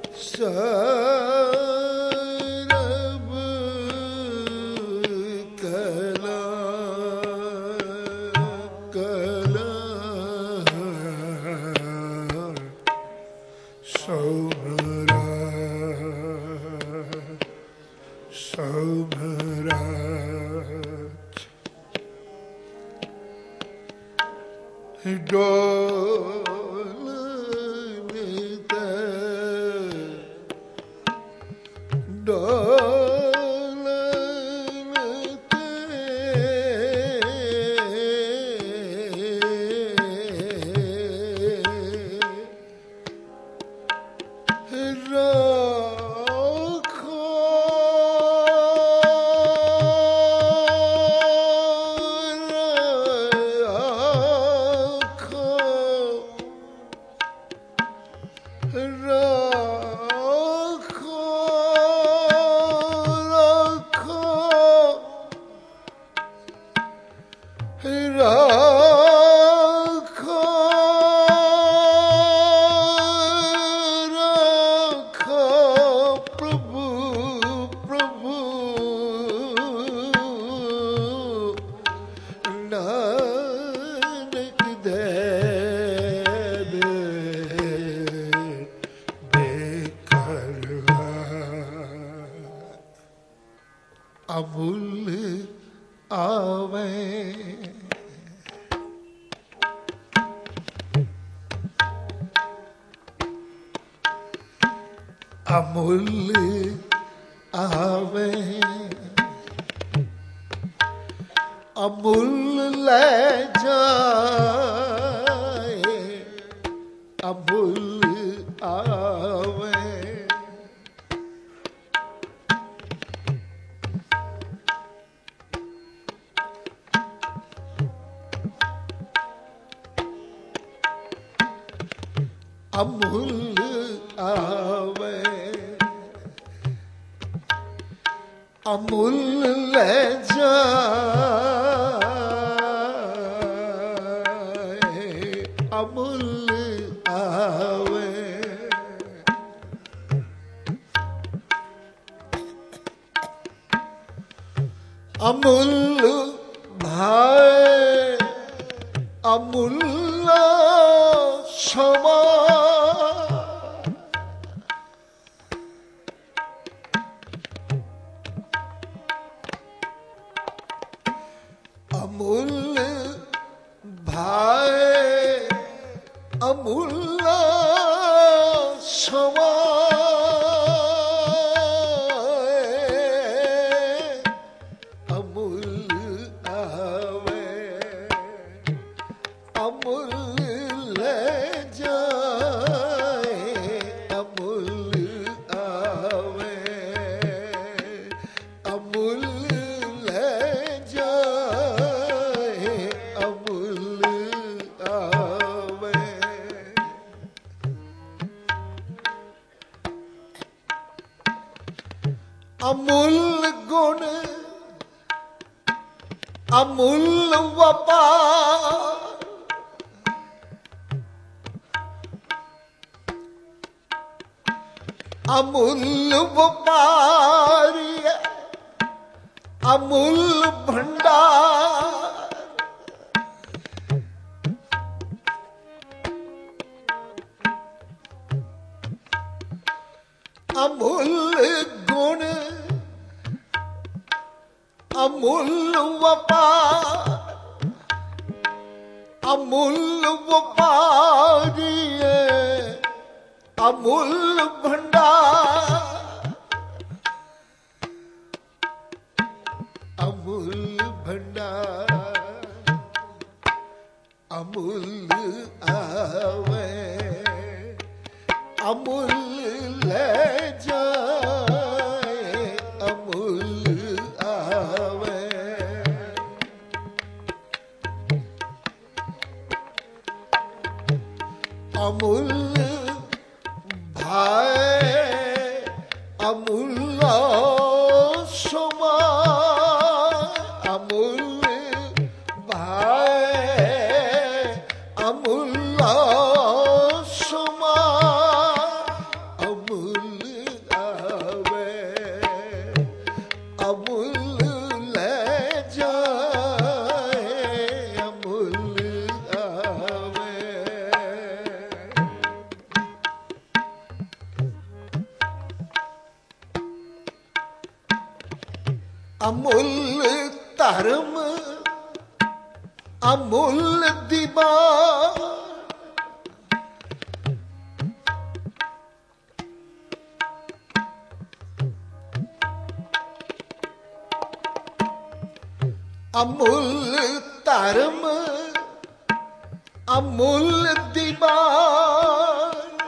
ਸਰਬ ਕਲਾ ਕਲਾ ਸੋਭਰਾ ਸੋਭਰਾ ਅਮੁੱਲ ਆਵੇ ਅਮੁੱਲ ਆਵੇ ਅਮੁੱਲ ਲੈ ਜਾਏ ਅਮੁੱਲ ਆਵੇ ਅਮੁੱਲ ਆਵੇ ਅਮੁੱਲ ਲੈ ਜਾਏ ਅਮੁੱਲ ਆਵੇ ਅਮੁੱਲ ਭਾਏ ਅਮੁੱਲ ਸਮਾ ਅਮੁੱਲ ਭਾਏ ਅਮੁੱਲ ਸਮਾ ਅਮੁੱਲ ਆਵੇ ਅਮੁੱਲ ਲੈ ਜਾਏ ਅਮੁੱਲ ਆਵੇ ਅਮੁੱਲ ਲੈ ਜਾਏ ਅਮੁੱਲ ਆਵੇ ਅਮੁੱਲ ਗੁਣ ਅਮੁੱਲ ਵਪਾਰ ਅਮੁੱਲ ਵਪਾਰੀ ਅਮੁੱਲ ਭੰਡਾਰ ਅਮੁੱਲ ਗੁਣ ਅਮੁੱਲ ਵਪਾਰ ਅਮੁੱਲ ਵਪਾਰੀ ਅਮੁੱਲ ਭੰਡਾਰ ਅਮੁੱਲ ਭੰਡਾਰ ਅਮੁੱਲ ਆਵੇ ਅਮੁੱਲ ਲੈ ਜਾਏ ਅਮੁੱਲ ਆਵੇ ਅਮੁੱਲ ਭਾਏ ਅਮੁੱਲ ਸਮਾ ਅਮੁੱਲ ਭਾਏ ਅਮੁੱਲ ਸਮਾ ਅਮੁੱਲ ਅਮੁੱਲ ਧਰਮ ਅਮੁੱਲ ਦੀਵਾਨ ਅਮੁੱਲ ਧਰਮ ਅਮੁੱਲ ਦੀਵਾਨ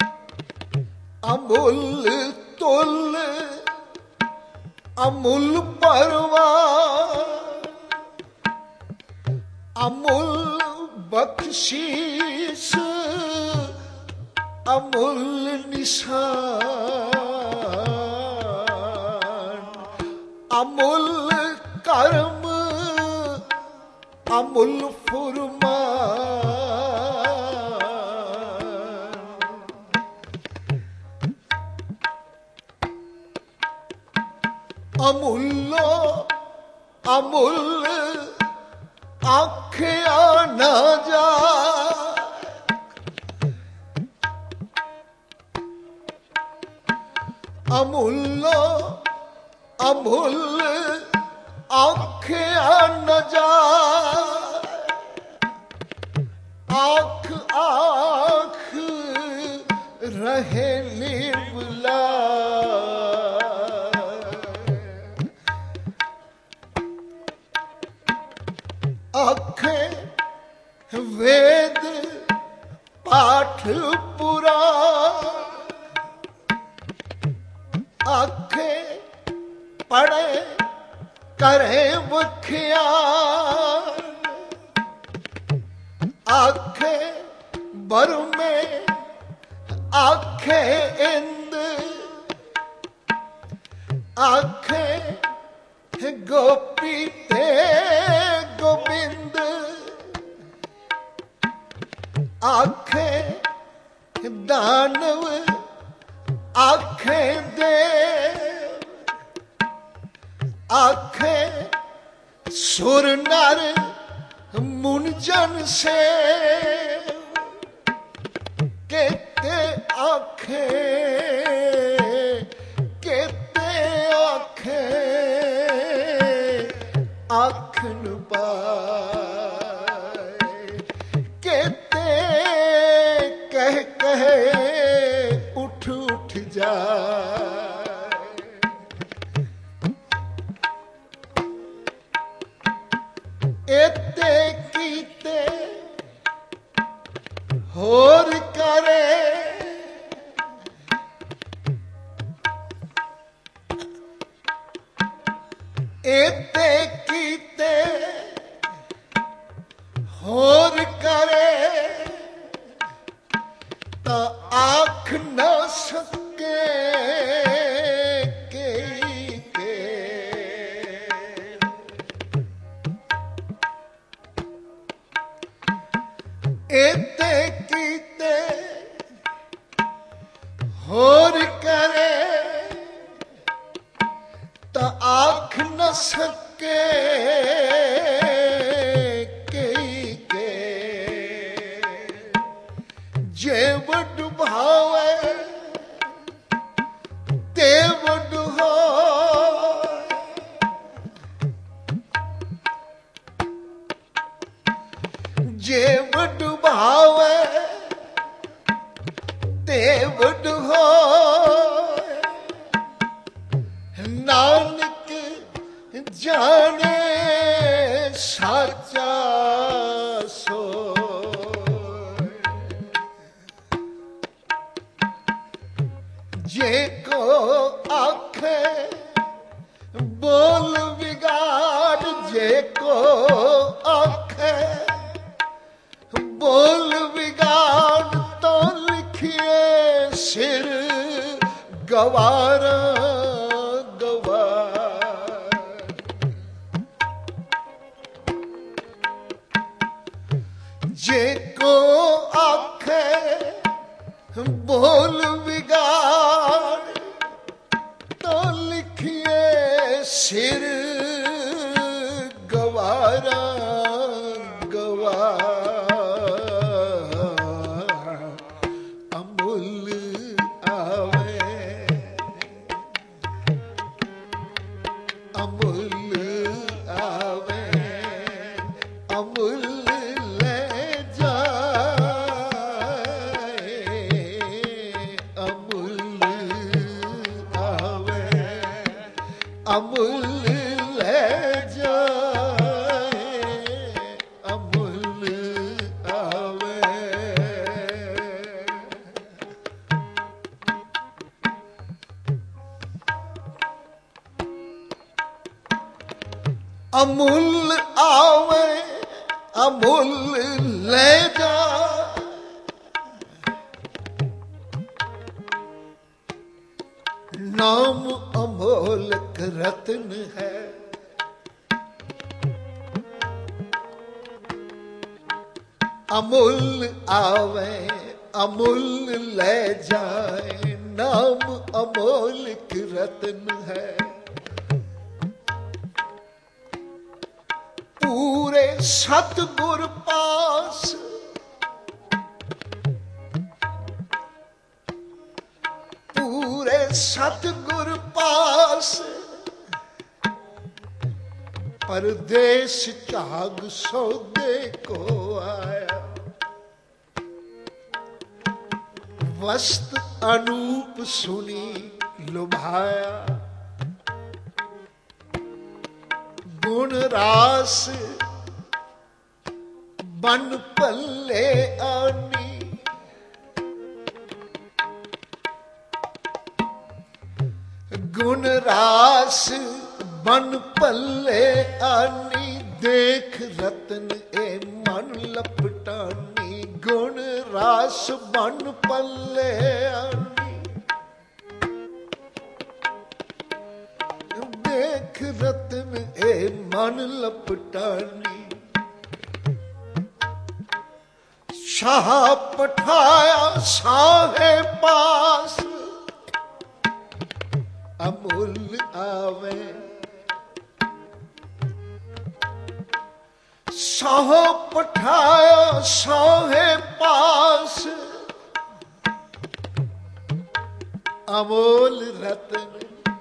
ਅਮੁੱਲ ਤੁਲ ਅਮੁੱਲ ਪਰਵਾਨ ਅਮੁੱਲ ਬਖਸ਼ੀਸ਼ ਅਮੁੱਲ ਨਿਸ਼ਾਨ ਅਮੁੱਲ ਕਰਮ ਅਮੁੱਲ ਫੁਰਮਾਨ ਅਮੁੱਲੋ ਅਮੁੱਲ ਆਖਿਆ ਨਾ ਜਾਏ ਅਮੁੱਲੋ ਅਮੁੱਲ ਆਖਿਆ ਨਾ ਜਾਏ ਆਖ ਆਖ ਰਹੇ ਨਿਵਲਾ ਆਖੇ ਵੇਦ ਪਾਠ ਪੁਰਾਣ ਆਖੇ ਪੜ੍ਹੇ ਕਰੇ ਵਖਿਆਨ ਆਖੇ ਬਰਮੇ ਆਖੇ ਇੰਦ ਆਖੇ ਗੋਪੀ ਤੇ ਗੋਬਿੰਦ ਆਖੇ ਦਾਨਵ ਆਖੇ ਦੇਵ ਆਖੇ ਸੁਰ ਨਰ ਮੁਨ ਜਨ ਸੇਵ ਕੇਤੇ ਆਖੇ ਕੇਤੇ ਆਖੇ ਆਖਣ ਪਾਏ ਕੇਤੇ ਕਹਿ ਕਹਿ ਉੱਠ ਉੱਠ ਜਾਏ ਏਤੇ ਕੀਤੇ ਹੋਰ ਕਰੇ ਏਤੇ ਕੀਤੇ ਹੋਰ ਕਰੇ ਤਾਂ ਆਖ ਨਾ ਸਕੇ ਕੇ ਏਤੇ ਕੀਤੇ ਹੋਰ ਕਰੇ ਤਾਂ ਆਖ ਨਾ ਸਕੇ ਕੇ ਜੇ ਵੱਡ ਭਾਵੇ ਤੇ ਵੱਡ ਹੋਏ ਜੇ ਵੱਡ ਭਾਵੇ ਤੇ ਵੱਡ ਹੋਏ ਨਾਨਕ ਜਾਣੇ ਸਾਚਾ ਸੋਇ ਜੇ ਕੋ ਆਖੇ ਬੋਲ ਵਿਗਾੜ ਜੇ ਕੋ ਆਖੇ ਬੋਲ ਵਿਗਾੜ ਤੋਂ ਲਿਖਿਏ ਸਿਰ ਗਵਾਰਾ जे को आखे बोल बिगाड़ तो लिखिए सिर गवारा गवार अमूल आवे अमूल अमूल ले जाए अमूल आवे। अमूल आवे अमूल ले जाए नाम अमोलक रत्न है। अमूल आवे अमूल ले जाए नाम अमोलक रत्न है। पूरे सतगुर पास पूरे सतगुर पास परदेश त्याग सौदे को आया। वस्त अनूप सुनी लुभाया गुण रास बन पल्ले आनी। गुण रास बन पल्ले आनी देख रतन ए मन लपटानी। गुण रास बन पल्ले आनी देख रतन ए मन लपटानी। शाह पठाया साहे पास अमूल आवे। शाह पठाया साहे पास अमोल रतन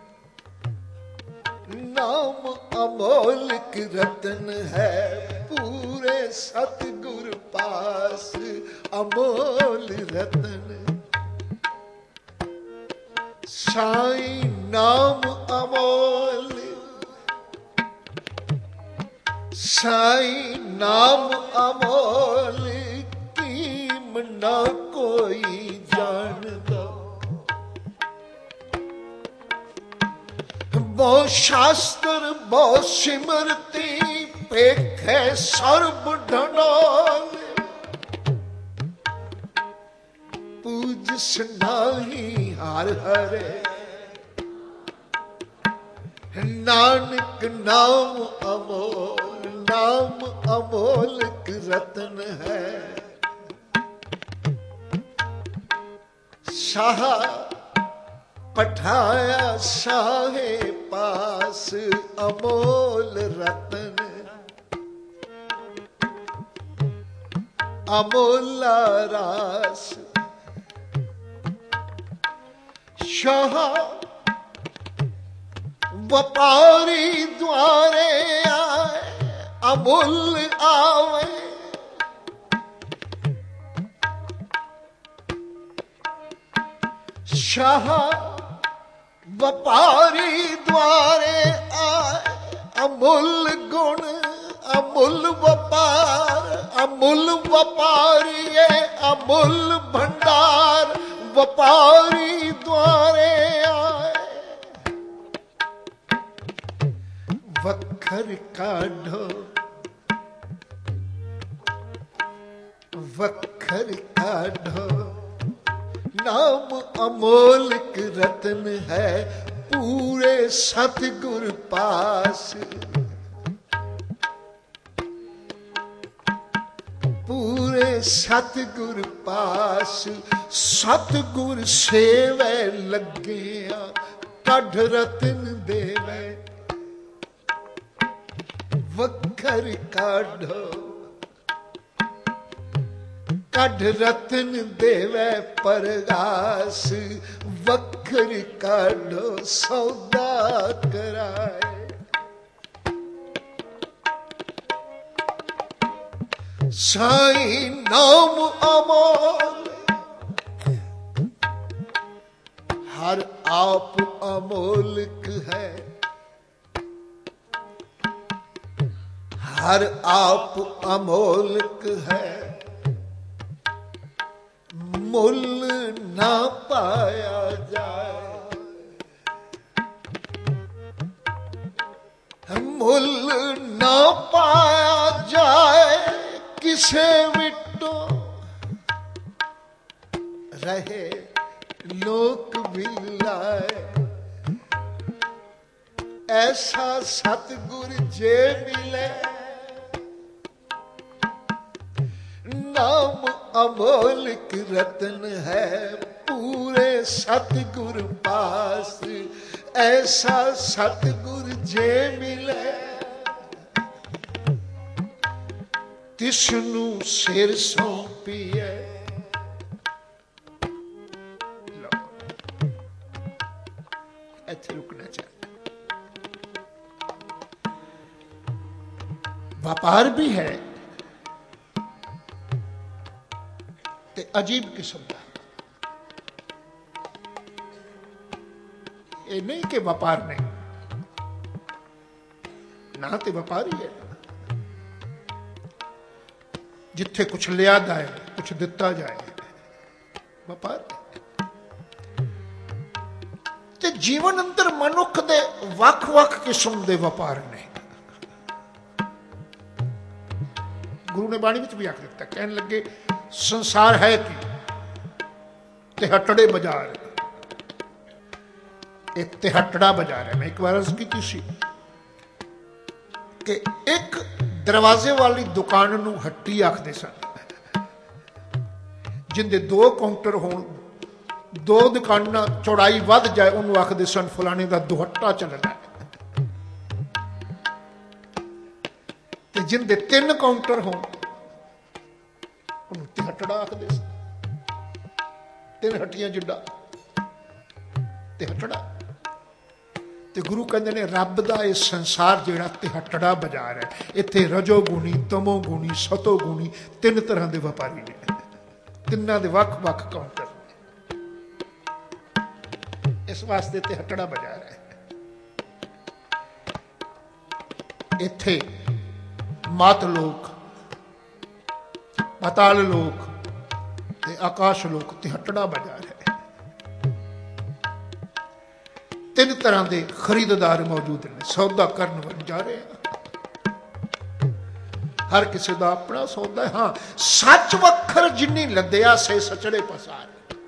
नाम अमोलक रतन है। पूरे सतगुर पास अमोल रतन। साईं नाम अमोल साईं नाम अमोल कीम ना कोई जानदा। बहु शास्त्र बहु सिमरती पेखे सर्ब ढनोल। पूज सनाही हर हरे नानक नाम अमोल। नाम अमोलक रतन है। शाह पठाया साहे पास अमोल रतन। अमोला रास शाह व्यापारी द्वारे आए अमूल आवे। शाह व्यापारी द्वारे आए अमूल गुण अमूल व्यापार। अमूल व्यापारी अमूल भंडार व्यापारी द्वारे आए। वखर काढ़ो वखर काढ़ो नाम अमोलक रतन है। पूरे सतगुर पास पूरे सतगुर पास सतगुर सेवै लगिया कढ़ रतन देवै। वखर काढ़ो कढ़ रतन देवै परगास। वखर काढ़ो सौदा कराए। साईं नाम अमोल हर आप अमोलक है। हर आप अमोलक है, मुल ना पाया जाए, मुल ना पाया जाए, किसे विटो रहे लोक बिलाए। ऐसा सतगुर जे मिले, नाम अमोलक रतन है, पूरे सतगुर पास। ऐसा सतगुर जे मिले, तिसनु सिर सौंपिए। ਇੱਥੇ ਰੁਕਣਾ ਚਾਹੀਦਾ। ਵਪਾਰ ਵੀ ਹੈ ਤੇ ਅਜੀਬ ਕਿਸਮ ਦਾ। ਇਹ ਨਹੀਂ ਕਿ ਵਪਾਰ ਨਹੀਂ, ਨਾ ਤੇ ਵਪਾਰ ਹੀ ਹੈ। ਜਿੱਥੇ ਕੁਛ ਲਿਆ ਜਾਏ, ਕੁਛ ਦਿੱਤਾ ਜਾਏ, ਵਪਾਰ। ਤੇ ਜੀਵਨ ਅੰਦਰ ਮਨੁੱਖ ਦੇ ਵੱਖ-ਵੱਖ ਕਿਸਮ ਦੇ ਵਪਾਰ ਨੇ। ਗੁਰੂ ਨੇ ਬਾਣੀ ਵਿੱਚ ਵੀ ਆਖ ਦਿੱਤਾ, ਕਹਿਣ ਲੱਗੇ ਸੰਸਾਰ ਹੈ ਕੀ, ਤਿਹੱਟੜੇ ਬਾਜ਼ਾਰ। ਇਹ ਤਿਹੱਟੜਾ ਬਾਜ਼ਾਰ ਹੈ। ਮੈਂ ਇੱਕ ਵਾਰ ਅਰਜ਼ ਕੀਤੀ ਸੀ ਕਿ ਇੱਕ ਦਰਵਾਜ਼ੇ ਵਾਲੀ ਦੁਕਾਨ ਨੂੰ ਹੱਟੀ ਆਖਦੇ ਸਨ, ਜਿੰਦੇ 2 ਕਾਊਂਟਰ ਹੋਣ, 2 ਦੁਕਾਨਾਂ ਚੌੜਾਈ ਵੱਧ ਜਾਏ, ਉਹਨੂੰ ਆਖਦੇ ਸਨ ਫਲਾਣੇ ਦਾ ਦੁਹੱਟਾ ਚੱਲਦਾ। ਤੇ ਜਿੰਦੇ 3 ਕਾਊਂਟਰ ਹੋਣ, ਉਹਨੂੰ ਤਿਹੱਟੜਾ ਆਖਦੇ ਸਨ। 3 ਹੱਟੀਆਂ ਜਿੱਡਾ ਤਿਹੱਟੜਾ। ਤੇ ਗੁਰੂ ਕਹਿੰਦੇ ਨੇ ਰੱਬ ਦਾ ਇਹ ਸੰਸਾਰ ਜਿਹੜਾ ਤਿਹੱਟੜਾ ਬਾਜ਼ਾਰ ਹੈ, ਇੱਥੇ ਰਜੋ ਗੁਣੀ, ਤਮੋ ਗੁਣੀ, ਸਤੋ ਗੁਣੀ 3 ਤਰ੍ਹਾਂ ਦੇ ਵਪਾਰੀ ਨੇ, ਤਿੰਨਾਂ ਦੇ ਵੱਖ-ਵੱਖ ਕਾਊਂਟਰ। ਇਸ ਵਾਸਤੇ ਤਿਹੱਟੜਾ ਬਾਜ਼ਾਰ ਹੈ। ਇੱਥੇ ਮਾਤ ਲੋਕ, ਪਾਤਾਲ ਲੋਕ ਤੇ ਆਕਾਸ਼ ਲੋਕ, ਤਿਹੱਟੜਾ ਬਾਜ਼ਾਰ ਹੈ। 3 ਤਰ੍ਹਾਂ ਦੇ ਖਰੀਦਦਾਰ ਮੌਜੂਦ ਨੇ, ਸੌਦਾ ਕਰਨ ਵੱਲ ਜਾ ਰਹੇ ਆ। ਹਰ ਕਿਸੇ ਦਾ ਆਪਣਾ ਸੌਦਾ ਹੈ। ਹਾਂ, ਸੱਚ ਵੱਖਰ ਜਿੰਨੀ ਲੱਦਿਆ ਸੇ ਸਚੜੇ ਪਸਾਰ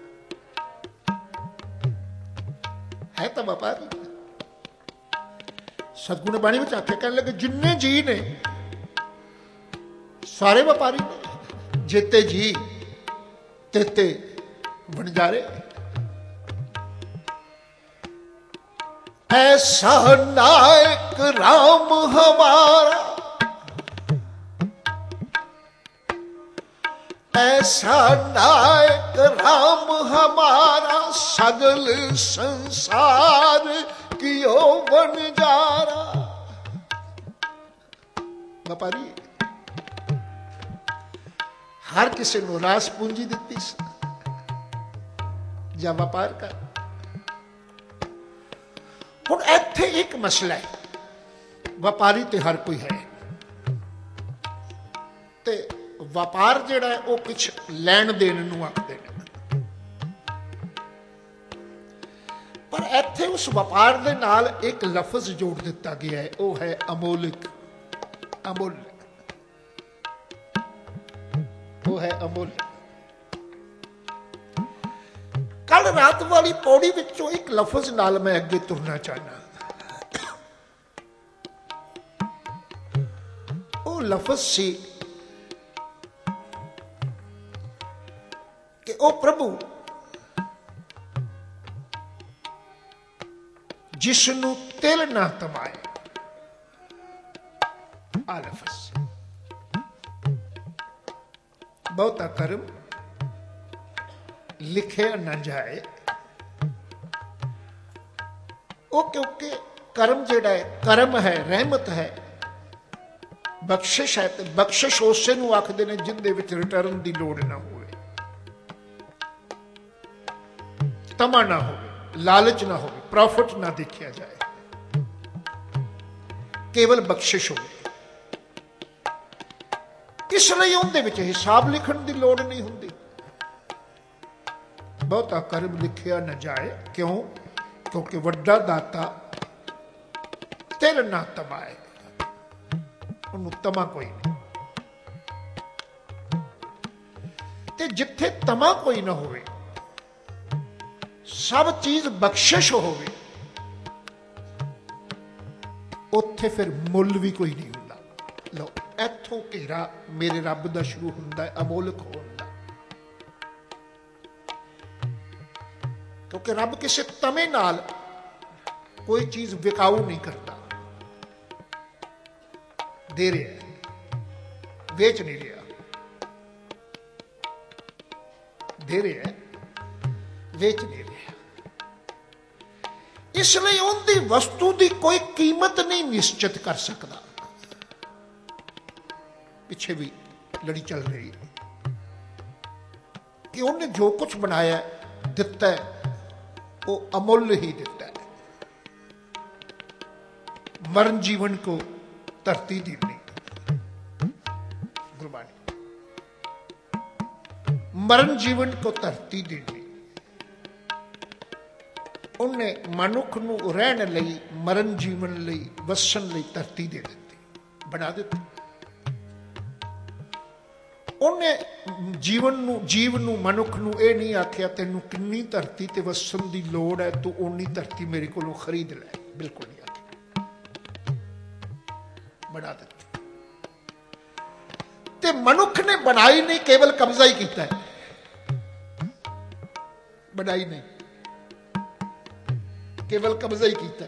ਹੈ ਤਾਂ ਵਪਾਰੀ। ਸਤਿਗੁਰੂ ਨੇ ਬਾਣੀ ਵਿੱਚ ਆਖਿਆ, ਕਹਿਣ ਲੱਗੇ ਜਿੰਨੇ ਜੀ ਨੇ ਸਾਰੇ ਵਪਾਰੀ ਨੇ। ਜੇਤੇ ਜੀ ਤੇਤੇ ਵਣਜਾਰੇ। ऐसा नायक राम हमारा, ऐसा नायक राम हमारा, सगल संसार कियो बनजारा। व्यापारी हर किसी को रास पूंजी दिती ਜਾਂ ਵਪਾਰ ਕਰ। ਹੁਣ ਇੱਥੇ ਇੱਕ ਮਸਲਾ ਹੈ, ਵਪਾਰੀ ਤੇ ਹਰ ਕੋਈ ਹੈ, ਤੇ ਵਪਾਰ ਜਿਹੜਾ ਹੈ ਉਹ ਕੁਛ ਲੈਣ ਦੇਣ ਨੂੰ ਆਖਦੇ ਨੇ। ਪਰ ਇੱਥੇ ਉਸ ਵਪਾਰ ਦੇ ਨਾਲ ਇੱਕ ਲਫ਼ਜ਼ ਜੋੜ ਦਿੱਤਾ ਗਿਆ ਹੈ, ਉਹ ਹੈ ਅਮੋਲਕ। ਅਮੁੱਲ, ਉਹ ਹੈ ਅਮੁੱਲ। ਕੱਲ ਰਾਤ ਵਾਲੀ ਪੌੜੀ ਵਿੱਚੋਂ ਇੱਕ ਲਫ਼ਜ਼ ਨਾਲ ਮੈਂ ਅੱਗੇ ਤੁਰਨਾ ਚਾਹਨਾ। ਉਹ ਲਫ਼ਜ਼ ਸੀ ਕਿ ਉਹ ਪ੍ਰਭੂ ਜਿਸ ਨੂੰ ਤਿਲ ਨਾ ਤਮਾਏ। ਆ ਲਫ਼ਜ਼ ਬਹੁਤਾ ਕਰਮ ਲਿਖਿਆ ਨਾ ਜਾਏ। ਉਹ ਕਿਉਂਕਿ ਕਰਮ ਜਿਹੜਾ ਹੈ, ਕਰਮ ਹੈ, ਰਹਿਮਤ ਹੈ, ਬਖਸ਼ਿਸ਼ ਹੈ, ਤੇ ਬਖਸ਼ਿਸ਼ ਉਸੇ ਨੂੰ ਆਖਦੇ ਨੇ ਜਿੰਦੇ ਵਿੱਚ ਰਿਟਰਨ ਦੀ ਲੋੜ ਨਾ ਹੋਵੇ, ਤਮਾ ਨਾ ਹੋਵੇ, ਲਾਲਚ ਨਾ ਹੋਵੇ, ਪ੍ਰੋਫਿਟ ਨਾ ਦੇਖਿਆ ਜਾਏ, ਕੇਵਲ ਬਖਸ਼ਿਸ਼ ਹੋਵੇ। ਇਸ ਲਈ ਉਹਦੇ ਵਿੱਚ ਹਿਸਾਬ ਲਿਖਣ ਦੀ ਲੋੜ ਨਹੀਂ ਹੁੰਦੀ। ਬਹੁਤਾ ਕਰਮ ਲਿਖਿਆ ਨਾ ਜਾਏ। ਕਿਉਂ? ਕਿਉਂਕਿ ਵੱਡਾ ਦਾਤਾ ਤਿਲ ਨਾ ਤਮਾਏ, ਉਹਨੂੰ ਤਮਾ ਕੋਈ ਨਹੀਂ। ਤੇ ਜਿੱਥੇ ਤਮਾ ਕੋਈ ਨਾ ਹੋਵੇ, ਸਭ ਚੀਜ਼ ਬਖਸ਼ਿਸ਼ ਹੋਵੇ, ਉੱਥੇ ਫਿਰ ਮੁੱਲ ਵੀ ਕੋਈ ਨਹੀਂ ਹੁੰਦਾ। ਲਓ, ਇੱਥੋਂ ਘੇਰਾ ਮੇਰੇ ਰੱਬ ਦਾ ਸ਼ੁਰੂ ਹੁੰਦਾ ਹੈ, ਅਮੋਲਕ ਹੋਣ ਦਾ। ਕਿਉਂਕਿ ਰੱਬ ਕਿਸੇ ਤਮੇ ਨਾਲ ਕੋਈ ਚੀਜ਼ ਵਿਕਾਊ ਨਹੀਂ ਕਰਦਾ। ਦੇ ਰਿਹਾ, ਵੇਚ ਨਹੀਂ ਰਿਹਾ, ਦੇ ਰਿਹਾ, ਵੇਚ ਨਹੀਂ ਰਿਹਾ। ਇਸ ਲਈ ਉਹਦੀ ਵਸਤੂ ਦੀ ਕੋਈ ਕੀਮਤ ਨਹੀਂ ਨਿਸ਼ਚਿਤ ਕਰ ਸਕਦਾ। ਪਿੱਛੇ ਵੀ ਲੜੀ ਚੱਲ ਰਹੀ ਹੈ ਕਿ ਉਹਨੇ ਜੋ ਕੁਝ ਬਣਾਇਆ ਦਿੱਤਾ ਉਹ ਅਮੁੱਲ ਹੀ ਦਿੱਤਾ ਹੈ। ਮਰਨ ਜੀਵਨ ਕੋ ਧਰਤੀ ਦੀਵਨੀ, ਗੁਰਬਾਣੀ, ਮਰਨ ਜੀਵਨ ਕੋ ਧਰਤੀ ਦੀਵਨੀ। ਉਹਨੇ ਮਨੁੱਖ ਨੂੰ ਰਹਿਣ ਲਈ, ਮਰਨ ਜੀਵਨ ਲਈ, ਵਸਣ ਲਈ ਧਰਤੀ ਦੇ ਦਿੱਤੀ, ਬਣਾ ਦਿੱਤੀ। ਉਹਨੇ ਜੀਵ ਨੂੰ ਮਨੁੱਖ ਨੂੰ ਇਹ ਨਹੀਂ ਆਖਿਆ ਤੈਨੂੰ ਕਿੰਨੀ ਧਰਤੀ ਤੇ ਵਸਣ ਦੀ ਲੋੜ ਹੈ, ਤੂੰ ਓਨੀ ਧਰਤੀ ਮੇਰੇ ਕੋਲੋਂ ਖਰੀਦ ਲੈ। ਬਿਲਕੁਲ ਨਹੀਂ ਆਖਿਆ, ਬਣਾ ਦਿੱਤੀ। ਤੇ ਮਨੁੱਖ ਨੇ ਬਣਾਈ ਨਹੀਂ, ਕੇਵਲ ਕਬਜ਼ਾ ਹੀ ਕੀਤਾ ਹੈ, ਬਣਾਈ ਨਹੀਂ, ਕੇਵਲ ਕਬਜ਼ਾ ਹੀ ਕੀਤਾ।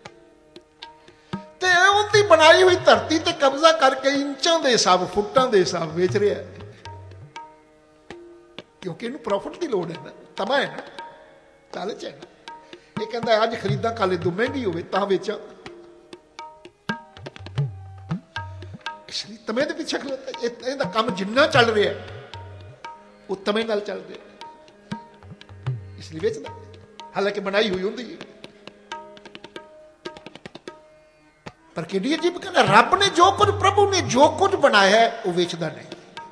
ਤੇ ਉਹਦੀ ਬਣਾਈ ਹੋਈ ਧਰਤੀ ਤੇ ਕਬਜ਼ਾ ਕਰਕੇ ਇੰਚਾਂ ਦੇ ਹਿਸਾਬ, ਫੁੱਟਾਂ ਦੇ ਹਿਸਾਬ ਵੇਚ ਰਿਹਾ ਹੈ। ਕਿਉਂਕਿ ਇਹਨੂੰ ਪ੍ਰੋਫਿਟ ਦੀ ਲੋੜ ਹੈ ਨਾ, ਤਮਾ ਹੈ ਨਾ, ਲਾਲਚ ਹੈ ਨਾ। ਇਹ ਕਹਿੰਦਾ ਅੱਜ ਖਰੀਦਾਂ ਕੱਲ ਤੋਂ ਮਹਿੰਗੀ ਹੋਵੇ ਤਾਂ ਵੇਚਾਂ। ਇਸ ਲਈ ਤਮੇ ਦੇ ਪਿੱਛੇ ਖਲੋਤਾ। ਇਹਦਾ ਕੰਮ ਜਿੰਨਾ ਚੱਲ ਰਿਹਾ ਉਹ ਤਮੇ ਨਾਲ ਚੱਲ ਰਿਹਾ, ਇਸ ਲਈ ਵੇਚਦਾ। ਹਾਲਾਂਕਿ ਬਣਾਈ ਹੋਈ ਹੁੰਦੀ ਹੈ। ਪਰ ਕਿਹੜੀ ਅਜੀਬ ਗੱਲ ਹੈ, ਰੱਬ ਨੇ ਜੋ ਕੁਝ, ਪ੍ਰਭੂ ਨੇ ਜੋ ਕੁਝ ਬਣਾਇਆ ਹੈ ਉਹ ਵੇਚਦਾ ਨਹੀਂ,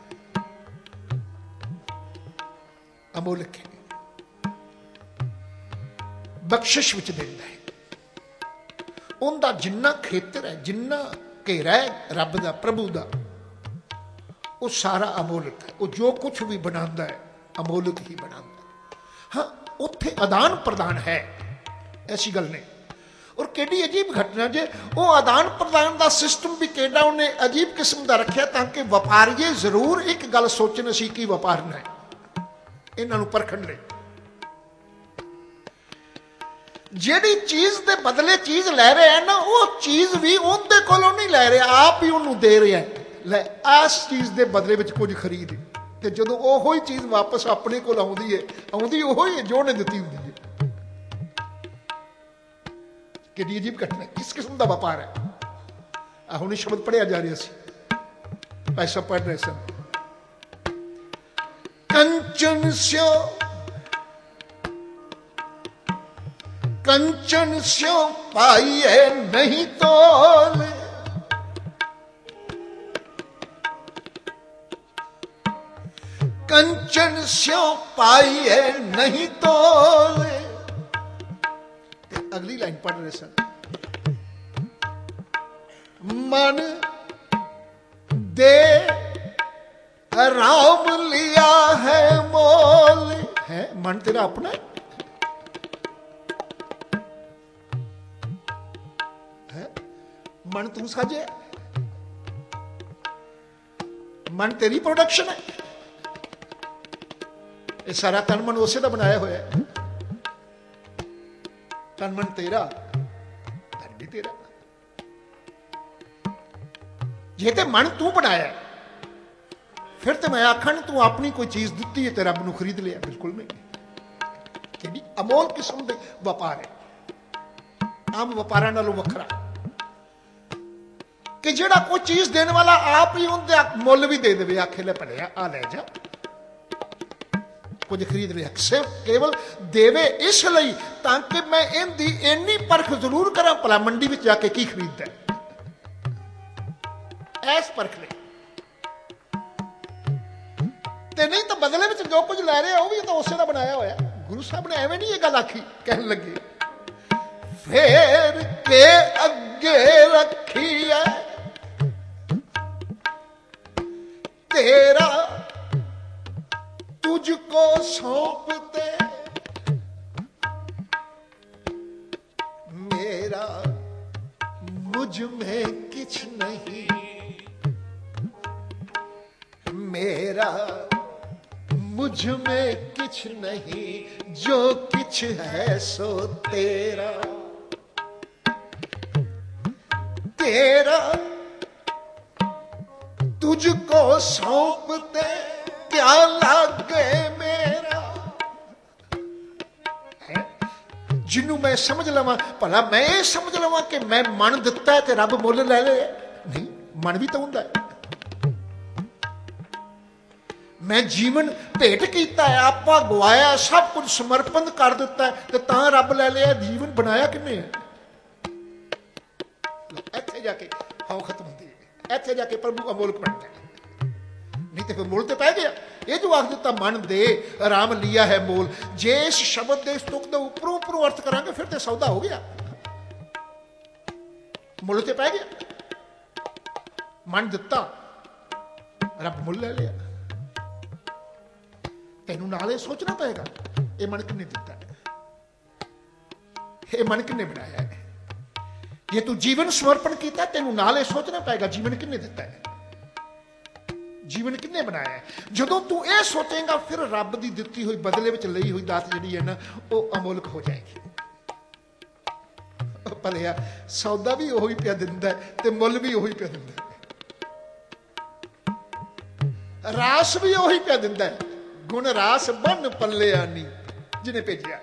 ਅਮੋਲਕ ਹੈ, ਬਖਸ਼ਿਸ਼ ਵਿੱਚ ਦਿੰਦਾ ਹੈ। ਉਹਦਾ ਜਿੰਨਾ ਖੇਤਰ ਹੈ, ਜਿੰਨਾ ਘੇਰਾ ਹੈ ਰੱਬ ਦਾ, ਪ੍ਰਭੂ ਦਾ, ਉਹ ਸਾਰਾ ਅਮੋਲਕ ਹੈ। ਉਹ ਜੋ ਕੁਝ ਵੀ ਬਣਾਉਂਦਾ ਹੈ ਅਮੋਲਕ ਹੀ ਬਣਾਉਂਦਾ। ਹਾਂ, ਉੱਥੇ ਆਦਾਨ ਪ੍ਰਦਾਨ ਹੈ, ਐਸੀ ਗੱਲ ਨਹੀਂ। ਔਰ ਕਿਹੜੀ ਅਜੀਬ ਘਟਨਾ ਜੇ, ਉਹ ਆਦਾਨ ਪ੍ਰਦਾਨ ਦਾ ਸਿਸਟਮ ਵੀ ਕਿਹੜਾ ਉਹਨੇ ਅਜੀਬ ਕਿਸਮ ਦਾ ਰੱਖਿਆ ਤਾਂ ਕਿ ਵਪਾਰੀਏ ਜ਼ਰੂਰ ਇੱਕ ਗੱਲ ਸੋਚਣ ਅਸੀਂ ਕੀ ਵਪਾਰਨਾ ਹੈ, ਇਹਨਾਂ ਨੂੰ ਪਰਖਣ ਲਈ। ਜਿਹੜੀ ਚੀਜ਼ ਦੇ ਬਦਲੇ ਚੀਜ਼ ਲੈ ਰਿਹਾ ਹੈ ਨਾ, ਉਹ ਚੀਜ਼ ਵੀ ਉਹਦੇ ਕੋਲੋਂ ਨਹੀਂ ਲੈ ਰਿਹਾ, ਆਪ ਹੀ ਉਹਨੂੰ ਦੇ ਰਿਹਾ ਹੈ। ਲੈ, ਇਸ ਚੀਜ਼ ਦੇ ਬਦਲੇ ਵਿੱਚ ਕੁਝ ਖਰੀਦ, ਤੇ ਜਦੋਂ ਉਹੀ ਚੀਜ਼ ਵਾਪਸ ਆਪਣੇ ਕੋਲ ਆਉਂਦੀ ਹੈ, ਆਉਂਦੀ ਉਹੀ ਹੈ ਜੋ ਉਹਨੇ ਦਿੱਤੀ ਹੁੰਦੀ ਹੈ। ਕਿਹੜੀ ਅਜੀਬ ਘਟਨਾ, ਕਿਸ ਕਿਸਮ ਦਾ ਵਪਾਰ ਹੈ। ਆ ਹੁਣ ਸ਼ਬਦ ਪੜਿਆ ਜਾ ਰਿਹਾ ਸੀ, ਭਾਈ ਸਾਹਿਬ ਪੜ੍ਹ ਰਹੇ ਸਨ। ਕੰਚਨ ਸਿਓ, ਕੰਚਨ ਸਿਓ ਪਾਈਏ ਨਹੀਂ ਤੋਲੇ, ਕੰਚਨ ਸਿਓ ਪਾਈਏ ਨਹੀਂ ਤੋਲੇ। अगली लाइन पढ़ रहे सर, मन दे राम लिया है मोल है। मन तेरा अपना है, मन तू साजे, मन तेरी प्रोडक्शन है। ये सारा तन मन उसे का बनाया हुआ है। तन मन तेरा, धन भी तेरा। जे ते मन तू बनाया फिर तो मैं आखा तू अपनी कोई चीज दी है तो रब नूं खरीद लिया। बिल्कुल नहीं। कि अमोल किस्म के व्यापार है, आम व्यापार नालों वखरा, कि जेड़ा कोई चीज देने वाला आप ही उनका मुल भी दे दे, आखे ले भलिया आ ले जा, कुछ खरीद लिया। सिर्फ केवल देवे इसलिए ताकि मैं इनकी इन्नी परख जरूर करा, भला मंडी में जाके की खरीदता है, ऐस परख ले। ਤੇ ਨਹੀਂ ਤਾਂ ਬਦਲੇ ਵਿੱਚ ਜੋ ਕੁਝ ਲੈ ਰਿਹਾ ਉਹ ਵੀ ਤਾਂ ਉਸੇ ਦਾ ਬਣਾਇਆ ਹੋਇਆ। ਗੁਰੂ ਸਾਹਿਬ ਨੇ ਐਵੇਂ ਨਹੀਂ ਇਹ ਗੱਲ ਆਖੀ, ਕਹਿਣ ਲੱਗੇ ਫੇਰ ਕੇ ਅੱਗੇ ਰੱਖੀ ਹੈ तेरा तुझको सौंपते मेरा मुझ में किछ नहीं, मेरा मुझ में किछ नहीं, जो किछ है सो तेरा। तेरा तुझको सौंपते क्या लागे मेरा। जिन्हों मैं समझ लवां, भला मैं ये समझ लवां कि मैं मन दिता है ते रब मुल ले लिया, नहीं, मन भी तो हुंदा है। मैं जीवन भेंट कीता है, आपा गवाया, सब कुछ समर्पण कर दिता है, ते तां रब ले लिया। जीवन बनाया किने है? इत्थे जाके हाउ खत्म होंदी है, ਇੱਥੇ ਜਾ ਕੇ ਪ੍ਰਭੂ ਅਮੋਲਕ ਬਣਦਾ ਹੈ। ਨਹੀਂ ਤੇ ਫਿਰ ਮੁੱਲ ਤੇ ਪੈ ਗਿਆ। ਇਹ ਜੋ ਆਖ ਦਿੱਤਾ ਮਨ ਦੇ ਆਰਾਮ ਲਿਆ ਹੈ ਮੋਲ, ਜੇ ਇਸ ਸ਼ਬਦ ਦੇ ਇਸ ਤੁਕ ਦਾ ਉੱਪਰੋਂ ਉੱਪਰੋਂ ਅਰਥ ਕਰਾਂਗੇ ਫਿਰ ਤੇ ਸੌਦਾ ਹੋ ਗਿਆ, ਮੁੱਲ ਤੇ ਪੈ ਗਿਆ। ਮਨ ਦਿੱਤਾ, ਰੱਬ ਮੁੱਲ ਲੈ ਲਿਆ। ਤੈਨੂੰ ਨਾਲ ਇਹ ਸੋਚਣਾ ਪਏਗਾ ਇਹ ਮਨ ਕਿੰਨੇ ਦਿੱਤਾ ਹੈ, ਇਹ ਮਨ ਕਿੰਨੇ ਬਣਾਇਆ ਹੈ। ਜੇ ਤੂੰ ਜੀਵਨ ਸਮਰਪਣ ਕੀਤਾ ਤੈਨੂੰ ਨਾਲ ਇਹ ਸੋਚਣਾ ਪਏਗਾ ਜੀਵਨ ਕਿੰਨੇ ਦਿੱਤਾ ਹੈ, ਜੀਵਨ ਕਿੰਨੇ ਬਣਾਇਆ ਹੈ। ਜਦੋਂ ਤੂੰ ਇਹ ਸੋਚੇਂਗਾ ਫਿਰ ਰੱਬ ਦੀ ਦਿੱਤੀ ਹੋਈ ਬਦਲੇ ਵਿੱਚ ਲਈ ਹੋਈ ਦਾਤ ਜਿਹੜੀ ਹੈ ਨਾ ਉਹ ਅਮੋਲਕ ਹੋ ਜਾਏਗੀ। ਭਲਿਆ ਸੌਦਾ ਵੀ ਉਹੀ ਪਿਆ ਦਿੰਦਾ ਤੇ ਮੁੱਲ ਵੀ ਉਹੀ ਪਿਆ ਦਿੰਦਾ, ਰਾਸ ਵੀ ਉਹੀ ਪਿਆ ਦਿੰਦਾ। ਗੁਣ ਰਾਸ ਬੰਨ ਪੱਲਿਆ ਨੀ ਜਿਹਨੇ ਭੇਜਿਆ,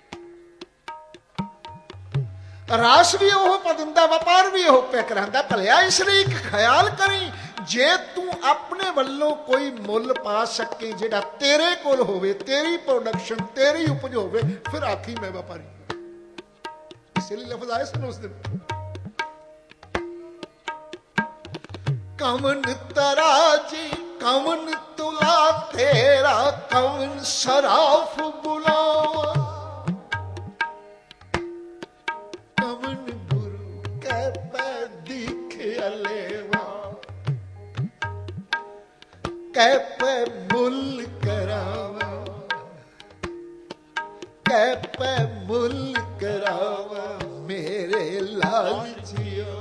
ਰਾਸ ਵੀ ਉਹ ਪਾ ਦਿੰਦਾ, ਵਪਾਰ ਵੀ ਉਹ ਪਿਆ ਕਰਾਂਦਾ। ਭਲਿਆ ਇਸ ਲਈ ਇੱਕ ਖਿਆਲ ਕਰੀ, ਜੇ ਤੂੰ ਆਪਣੇ ਵੱਲੋਂ ਕੋਈ ਮੁੱਲ ਪਾ ਸਕੇ ਜਿਹੜਾ ਤੇਰੇ ਕੋਲ ਹੋਵੇ, ਤੇਰੀ ਪ੍ਰੋਡਕਸ਼ਨ, ਤੇਰੀ ਉਪਜ ਹੋਵੇ, ਫਿਰ ਆਖੀ ਮੈਂ ਵਪਾਰੀ। ਇਸੇ ਲਈ ਲਫ਼ਜ਼ ਆਏ ਸਨ ਉਸ ਦਿਨ, ਕਵਨ ਤਰਾਜੀ ਕਵਨ ਤੁਲਾ ਤੇਰਾ, ਕਵਨ ਸਰਾਫ ਬੁਲਾਵਾ, कै पे मुल करावा, कै पे मुल करावा मेरे लाल जियो,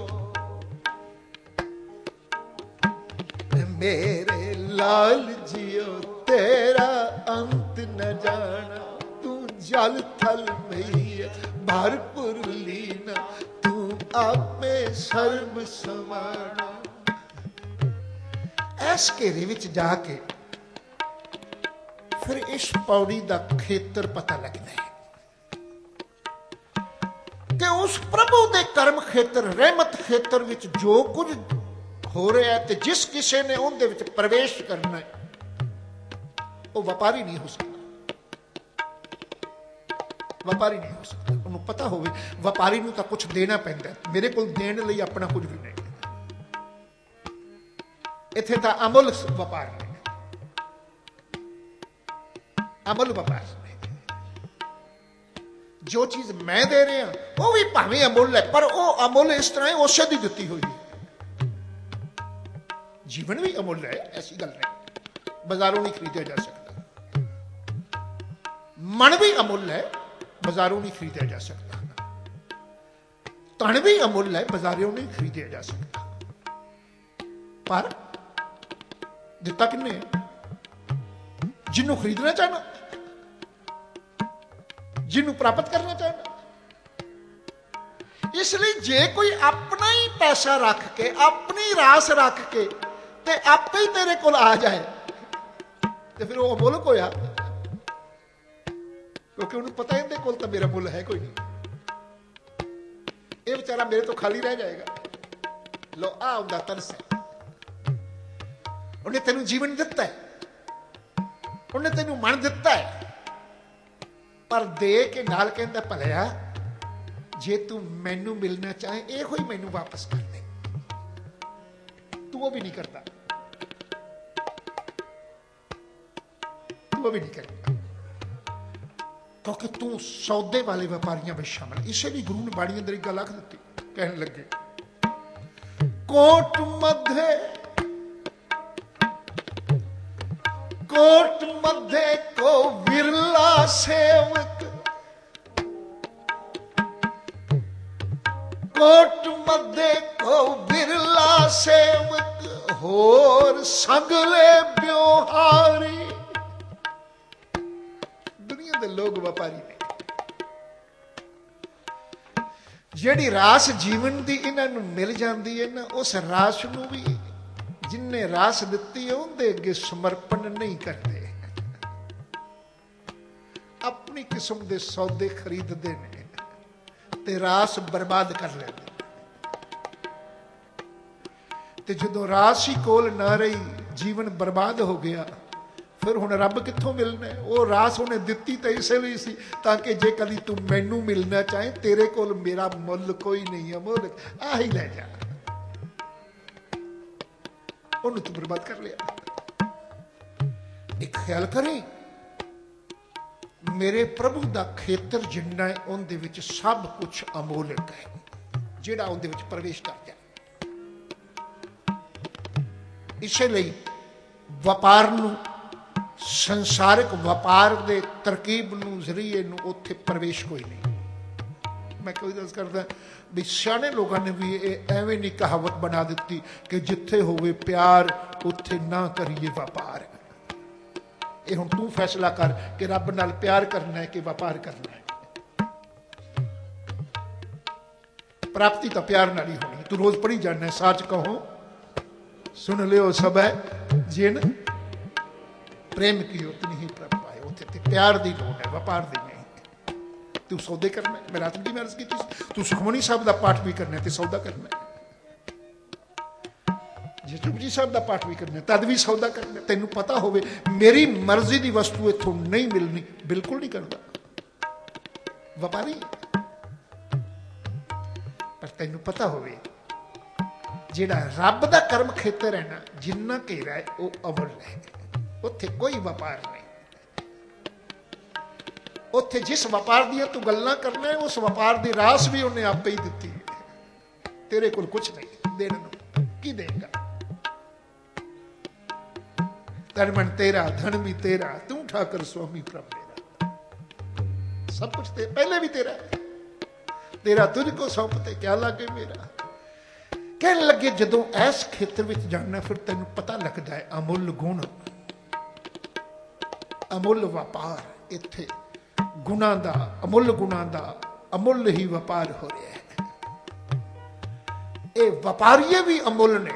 मेरे लाल जियो तेरा अंत न जाना। तू जल थल मैया भरपुर लीना, तू आपे सर्व समाना। ਇਸ ਘੇਰੇ ਵਿੱਚ ਜਾ ਕੇ ਫਿਰ ਇਸ ਪੌੜੀ ਦਾ ਖੇਤਰ ਪਤਾ ਲੱਗਦਾ ਹੈ ਕਿ ਉਸ ਪ੍ਰਭੂ ਦੇ ਕਰਮ ਖੇਤਰ, ਰਹਿਮਤ ਖੇਤਰ ਵਿੱਚ ਜੋ ਕੁਝ ਹੋ ਰਿਹਾ ਤੇ ਜਿਸ ਕਿਸੇ ਨੇ ਉਹਦੇ ਵਿੱਚ ਪ੍ਰਵੇਸ਼ ਕਰਨਾ ਹੈ ਉਹ ਵਪਾਰੀ ਨਹੀਂ ਹੋ ਸਕਦਾ, ਵਪਾਰੀ ਨਹੀਂ ਹੋ ਸਕਦਾ। ਉਹਨੂੰ ਪਤਾ ਹੋਵੇ ਵਪਾਰੀ ਨੂੰ ਤਾਂ ਕੁਝ ਦੇਣਾ ਪੈਂਦਾ, ਮੇਰੇ ਕੋਲ ਦੇਣ ਲਈ ਆਪਣਾ ਕੁਝ ਵੀ ਨਹੀਂ। ਇੱਥੇ ਤਾਂ ਅਮੁੱਲ ਵਪਾਰ ਨੇ, ਅਮੁੱਲ ਵਪਾਰ ਨੇ। ਜੋ ਚੀਜ਼ ਮੈਂ ਦੇ ਰਿਹਾ ਉਹ ਵੀ ਭਾਵੇਂ ਅਮੁੱਲ ਹੈ, ਪਰ ਉਹ ਅਮੁੱਲ ਇਸ ਤਰ੍ਹਾਂ ਉਸੇ ਦੀ ਦਿੱਤੀ ਹੋਈ ਹੈ। ਜੀਵਨ ਵੀ ਅਮੁੱਲ ਹੈ, ਐਸੀ ਗੱਲ ਨਹੀਂ, ਬਾਜ਼ਾਰੋਂ ਨਹੀਂ ਖਰੀਦਿਆ ਜਾ ਸਕਦਾ। ਮਨ ਵੀ ਅਮੁੱਲ ਹੈ, ਬਾਜ਼ਾਰੋਂ ਨਹੀਂ ਖਰੀਦਿਆ ਜਾ ਸਕਦਾ। ਤਨ ਵੀ ਅਮੁੱਲ ਹੈ, ਬਾਜ਼ਾਰੋਂ ਨਹੀਂ ਖਰੀਦਿਆ ਜਾ ਸਕਦਾ। ਪਰ ਦਿੱਤਾ ਕਿੰਨੇ? ਜਿਹਨੂੰ ਖਰੀਦਣਾ ਚਾਹਨਾ, ਜਿਹਨੂੰ ਪ੍ਰਾਪਤ ਕਰਨਾ ਚਾਹਨਾ। ਇਸ ਲਈ ਜੇ ਕੋਈ ਆਪਣਾ ਹੀ ਪੈਸਾ ਰੱਖ ਕੇ, ਆਪਣੀ ਰਾਸ ਰੱਖ ਕੇ ਤੇ ਆਪੇ ਹੀ ਤੇਰੇ ਕੋਲ ਆ ਜਾਏ ਤੇ ਫਿਰ ਉਹ ਅਮੁੱਲਕ ਹੋਇਆ, ਕਿਉਂਕਿ ਉਹਨੂੰ ਪਤਾ ਇਹਦੇ ਕੋਲ ਤਾਂ ਮੇਰਾ ਮੁੱਲ ਹੈ ਕੋਈ ਨਹੀਂ, ਇਹ ਵਿਚਾਰਾ ਮੇਰੇ ਤੋਂ ਖਾਲੀ ਰਹਿ ਜਾਏਗਾ। ਲੋ ਆ ਹੁੰਦਾ ਤਰਸ ਹੈ। ਉਹਨੇ ਤੈਨੂੰ ਜੀਵਨ ਦਿੱਤਾ ਹੈ, ਉਹਨੇ ਤੈਨੂੰ ਮਨ ਦਿੱਤਾ ਹੈ, ਪਰ ਦੇ ਕੇ ਨਾਲ ਕਹਿੰਦਾ ਭਲਿਆ ਜੇ ਤੂੰ ਮੈਨੂੰ ਮਿਲਣਾ ਚਾਹੇ ਇਹੋ ਹੀ ਮੈਨੂੰ ਵਾਪਸ ਕਰ ਦੇ। ਤੂੰ ਉਹ ਵੀ ਨਹੀਂ ਕਰਦਾ। वो भी नहीं करेगा, क्योंकि तू सौदे वाले व्यापारियों में शामिल। इसे भी गुरु ने बाड़ी अंदर एक गल आख दी, कहने लगे कोट मध्य को विरला सेवक, कोट मध्य को बिरला सेवक, होर सगले ब्योहारी। दुनिया के लोग व्यापारी ने, जिहड़ी रास जीवन की इन्हों मिल जाती है ना, उस रास नूं भी जिन्हें रास दिती है उनके अगे समर्पण नहीं करते, अपनी किस्म के सौदे खरीदते हैं ते रास बर्बाद कर लेते। ते जदों रास ही कोल ना रही, जीवन बर्बाद हो गया, फिर हुण रब कित्थों मिलना है? वो रास उन्हें दिती तो इसलिए सी ताकि जे कभी तू मैनू मिलना चाहे, तेरे कोल मेरा मुल कोई नहीं है, मुल आ ही लै जा, उन्हें तू बर्बाद कर लिया। एक ख्याल करें, मेरे प्रभु का खेतर जिन्ना है उनदे विच सब कुछ अमोलक है, जिहड़ा उनदे विच प्रवेश कर जाए। इसलिए व्यापार नूं, संसारिक व्यापार के तरकीब नूं, जरिए नूं उत्थे प्रवेश कोई नहीं। मैं कोई दस करदा भी सियाने लोगों ने भी एवें नहीं कहावत बना दी कि जिथे होवे प्यार उत्थे ना करिए व्यापार। ये हुण तू फैसला कर कि रब नाल प्यार करना है कि व्यापार करना है। प्राप्ति तो प्यार नाल ही होनी। तू रोज पढ़ी जाना है, सच कहो सुन लियो सब है जिन प्रेम की उतनी ही प्रभ पाए। उत्थे प्यार की लोड़ है, व्यापार की नहीं। तू सौदे करना है, मैं रात की अर्ज की, तू सुखमनी साहब का पाठ भी करना है तो सौदा करना है, जे चुपजी साहब का पाठ भी करना तद भी सौदा करना। तेन पता हो मेरी मर्जी की वस्तु इथों नहीं मिलनी, बिल्कुल नहीं करता, व्यापारी। पर तेन पता हो जिहड़ा रब का कर्म खेतर है ना, जिन्ना घेरा है वो अमल है, उत्थे कोई व्यापार नहीं। उत्थे जिस व्यापार दी तू गल्लां करना है, उस व्यापार की रास भी उन्हें आपे ही दिती है। तेरे कोल कुछ नहीं देने नूं, की देगा? तन मन तेरा, धन भी तेरा, तू ठाकर स्वामी प्रभ मेरा। सब कुछ तेरा, पहले भी तेरा है, तेरा तुझको सौंपते क्या लागे मेरा। कहने लगे जदों इस खेतर में जाना, फिर तेन पता लगता है अमुल गुण, अमुल व्यापार। इत्थे गुणा दा, अमुल गुणा दा अमुल ही व्यापार हो रहा है। ये व्यापारी भी अमुल ने,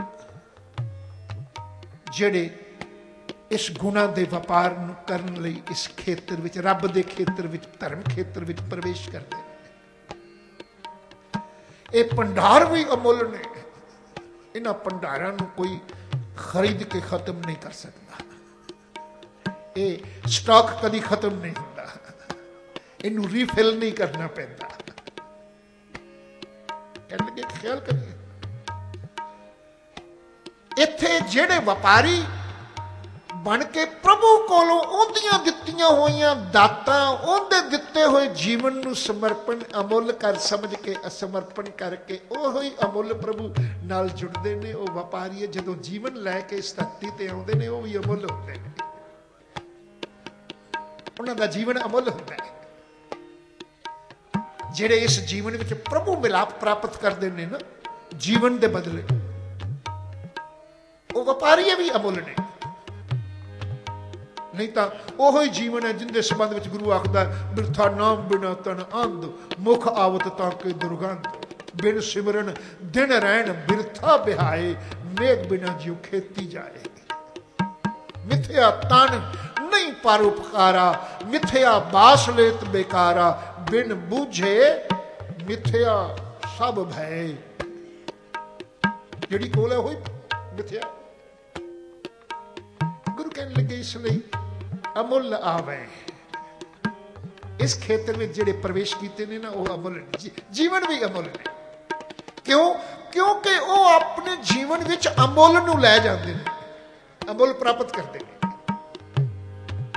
जेड़े इस गुणा के व्यापार करने लई इस खेतर विच, रब के खेतर विच, धर्म खेतर विच प्रवेश करते हैं। ये भंडार भी अमुल ने, इन्हां भंडारां नूं कोई खरीद के खत्म नहीं कर सकता। ये स्टॉक कभी खत्म नहीं होता, इनू रीफिल नहीं करना पैंदा। कहने लगे ख्याल करिए, इत्थे जेड़े व्यापारी बन के प्रभु कोलों उहदियां दित्तियां होईयां दातां, उहदे दिते हुए जीवन नूं समर्पण अमुल कर समझ के असमर्पण करके ओही अमुल प्रभु नाल जुड़दे ने। वो व्यापारी जदों जीवन लैके इस धरती ते आउंदे ने, वो भी अमुल होंदे ने, उन्हां दा जीवन अमुल हुंदा है। जेड़े इस जीवन विच प्रभु मिलाप प्राप्त करदे ने ना जीवन दे बदले, वो व्यापारी भी अमुल ने। नहीं तो ओहो ही जीवन है जिंदे संबंध में गुरु आखदा, बिरथा नाम बिना तन अंध, मुख आवत ताके दुर्गंध, बिन सिमरन दिन रहन बिरथा बिहाए, मेघ बिना जियो खेती जाए। मिथ्या तन नहीं पर उपकारा, मिथ्या बास लेत बेकारा, बिन बूझे मिथ्या सब भय। जिहड़ी कोल है वही मिथ्या। गुरु कहने लगे इसलिए अमुल आवे। इस खेतर में जेड़े प्रवेश किए ने ना, वो अमुल, जीवन भी अमुल ने। क्यों? क्योंकि वो अपने जीवन विच अमुल नूं लै जांदे ने, अमुल प्राप्त करते हैं।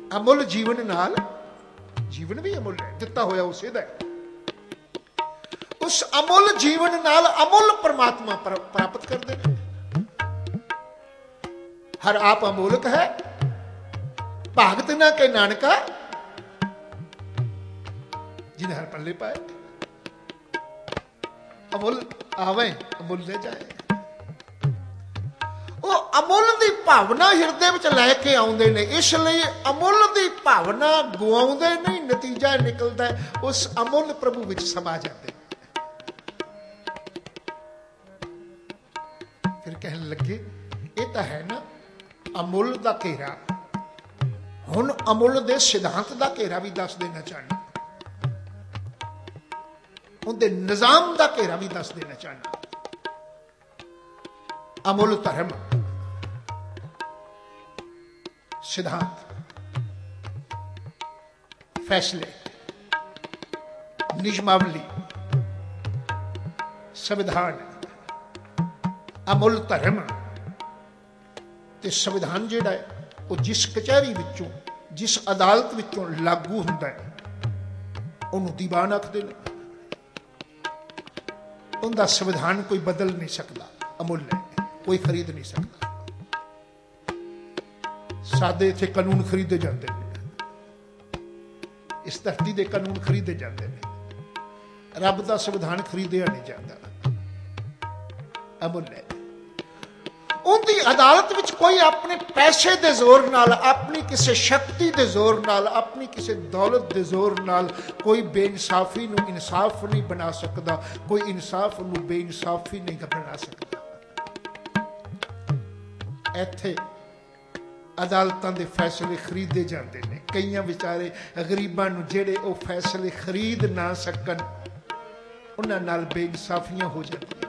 ਅਮੁੱਲ ਜੀਵਨ ਨਾਲ, ਜੀਵਨ ਵੀ ਅਮੁੱਲ ਹੈ, ਦਿੱਤਾ ਹੋਇਆ ਉਸੇ ਦਾ ਹੈ। ਉਸ ਅਮੁੱਲ ਜੀਵਨ ਨਾਲ ਅਮੁੱਲ ਪਰਮਾਤਮਾ ਪ੍ਰਾਪਤ ਕਰਦੇ ਨੇ। ਹਰ ਆਪ ਅਮੋਲਕ ਹੈ, ਭਾਗਤ ਨਾ ਕੇ ਨਾਨਕਾ ਜਿਨ ਹਰ ਪੱਲੇ ਪਾਏ। ਅਮੁੱਲ ਆਵੇ ਅਮੁੱਲ ਲੈ ਜਾਏ। ਉਹ ਅਮੁੱਲ ਦੀ ਭਾਵਨਾ ਹਿਰਦੇ ਵਿੱਚ ਲੈ ਕੇ ਆਉਂਦੇ ਨੇ, ਇਸ ਲਈ ਅਮੁੱਲ ਦੀ ਭਾਵਨਾ ਗਵਾਉਂਦੇ ਨਹੀਂ, ਨਤੀਜਾ ਨਿਕਲਦਾ ਉਸ ਅਮੁੱਲ ਪ੍ਰਭੂ ਵਿੱਚ ਸਮਾ ਜਾਂਦੇ। ਫਿਰ ਕਹਿਣ ਲੱਗੇ ਇਹ ਤਾਂ ਹੈ ਨਾ ਅਮੁੱਲ ਦਾ ਘੇਰਾ, ਹੁਣ ਅਮੁੱਲ ਦੇ ਸਿਧਾਂਤ ਦਾ ਘੇਰਾ ਵੀ ਦੱਸ ਦੇਣਾ ਚਾਹਨਾ, ਉਹਦੇ ਨਿਜ਼ਾਮ ਦਾ ਘੇਰਾ ਵੀ ਦੱਸ ਦੇਣਾ ਚਾਹਨਾ। ਅਮੁੱਲ ਧਰਮ, ਸਿਧਾਂਤ, ਫੈਸਲੇ, ਨਿਯਮਾਵਲੀ, ਸੰਵਿਧਾਨ। ਅਮੁੱਲ ਧਰਮ ਤੇ ਸੰਵਿਧਾਨ ਜਿਹੜਾ ਹੈ ਉਹ ਜਿਸ ਕਚਹਿਰੀ ਵਿੱਚੋਂ, ਜਿਸ ਅਦਾਲਤ ਵਿੱਚੋਂ ਲਾਗੂ ਹੁੰਦਾ ਹੈ ਉਹਨੂੰ ਦੀਵਾਨ ਆਖਦੇ ਨੇ। ਉਹਦਾ ਸੰਵਿਧਾਨ ਕੋਈ ਬਦਲ ਨਹੀਂ ਸਕਦਾ, ਅਮੁੱਲ ਹੈ, ਕੋਈ ਖਰੀਦ ਨਹੀਂ ਸਕਦਾ। ਸਾਡੇ ਇੱਥੇ ਕਾਨੂੰਨ ਖਰੀਦੇ ਜਾਂਦੇ ਨੇ, ਇਸ ਧਰਤੀ ਦੇ ਕਾਨੂੰਨ ਖਰੀਦੇ ਜਾਂਦੇ ਨੇ, ਰੱਬ ਦਾ ਸੰਵਿਧਾਨ ਖਰੀਦਿਆ ਨਹੀਂ ਜਾਂਦਾ, ਅਮੁੱਲ ਹੈ। ਉਹਦੀ ਅਦਾਲਤ ਵਿੱਚ ਕੋਈ ਆਪਣੇ ਪੈਸੇ ਦੇ ਜ਼ੋਰ ਨਾਲ, ਆਪਣੀ ਕਿਸੇ ਸ਼ਕਤੀ ਦੇ ਜ਼ੋਰ ਨਾਲ, ਆਪਣੀ ਕਿਸੇ ਦੌਲਤ ਦੇ ਜ਼ੋਰ ਨਾਲ ਕੋਈ ਬੇਇਨਸਾਫੀ ਨੂੰ ਇਨਸਾਫ ਨਹੀਂ ਬਣਾ ਸਕਦਾ, ਕੋਈ ਇਨਸਾਫ ਨੂੰ ਬੇਇਨਸਾਫੀ ਨਹੀਂ ਬਣਾ ਸਕਦਾ। ਇੱਥੇ ਅਦਾਲਤਾਂ ਦੇ ਫੈਸਲੇ ਖਰੀਦੇ ਜਾਂਦੇ ਨੇ। ਕਈਆਂ ਵਿਚਾਰੇ ਗਰੀਬਾਂ ਨੂੰ ਜਿਹੜੇ ਉਹ ਫੈਸਲੇ ਖਰੀਦ ਨਾ ਸਕਣ, ਉਹਨਾਂ ਨਾਲ ਬੇਇਨਸਾਫੀਆਂ ਹੋ ਜਾਂਦੀਆਂ।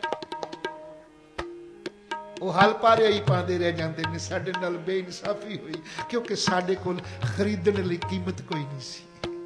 ਉਹ ਹਲ ਪਾਰੇ ਹੀ ਪਾਉਂਦੇ ਰਹਿ ਜਾਂਦੇ ਨੇ, ਸਾਡੇ ਨਾਲ ਬੇਇਨਸਾਫੀ ਹੋਈ, ਕਿਉਂਕਿ ਸਾਡੇ ਕੋਲ ਖਰੀਦਣ ਲਈ ਕੀਮਤ ਕੋਈ ਨਹੀਂ ਸੀ।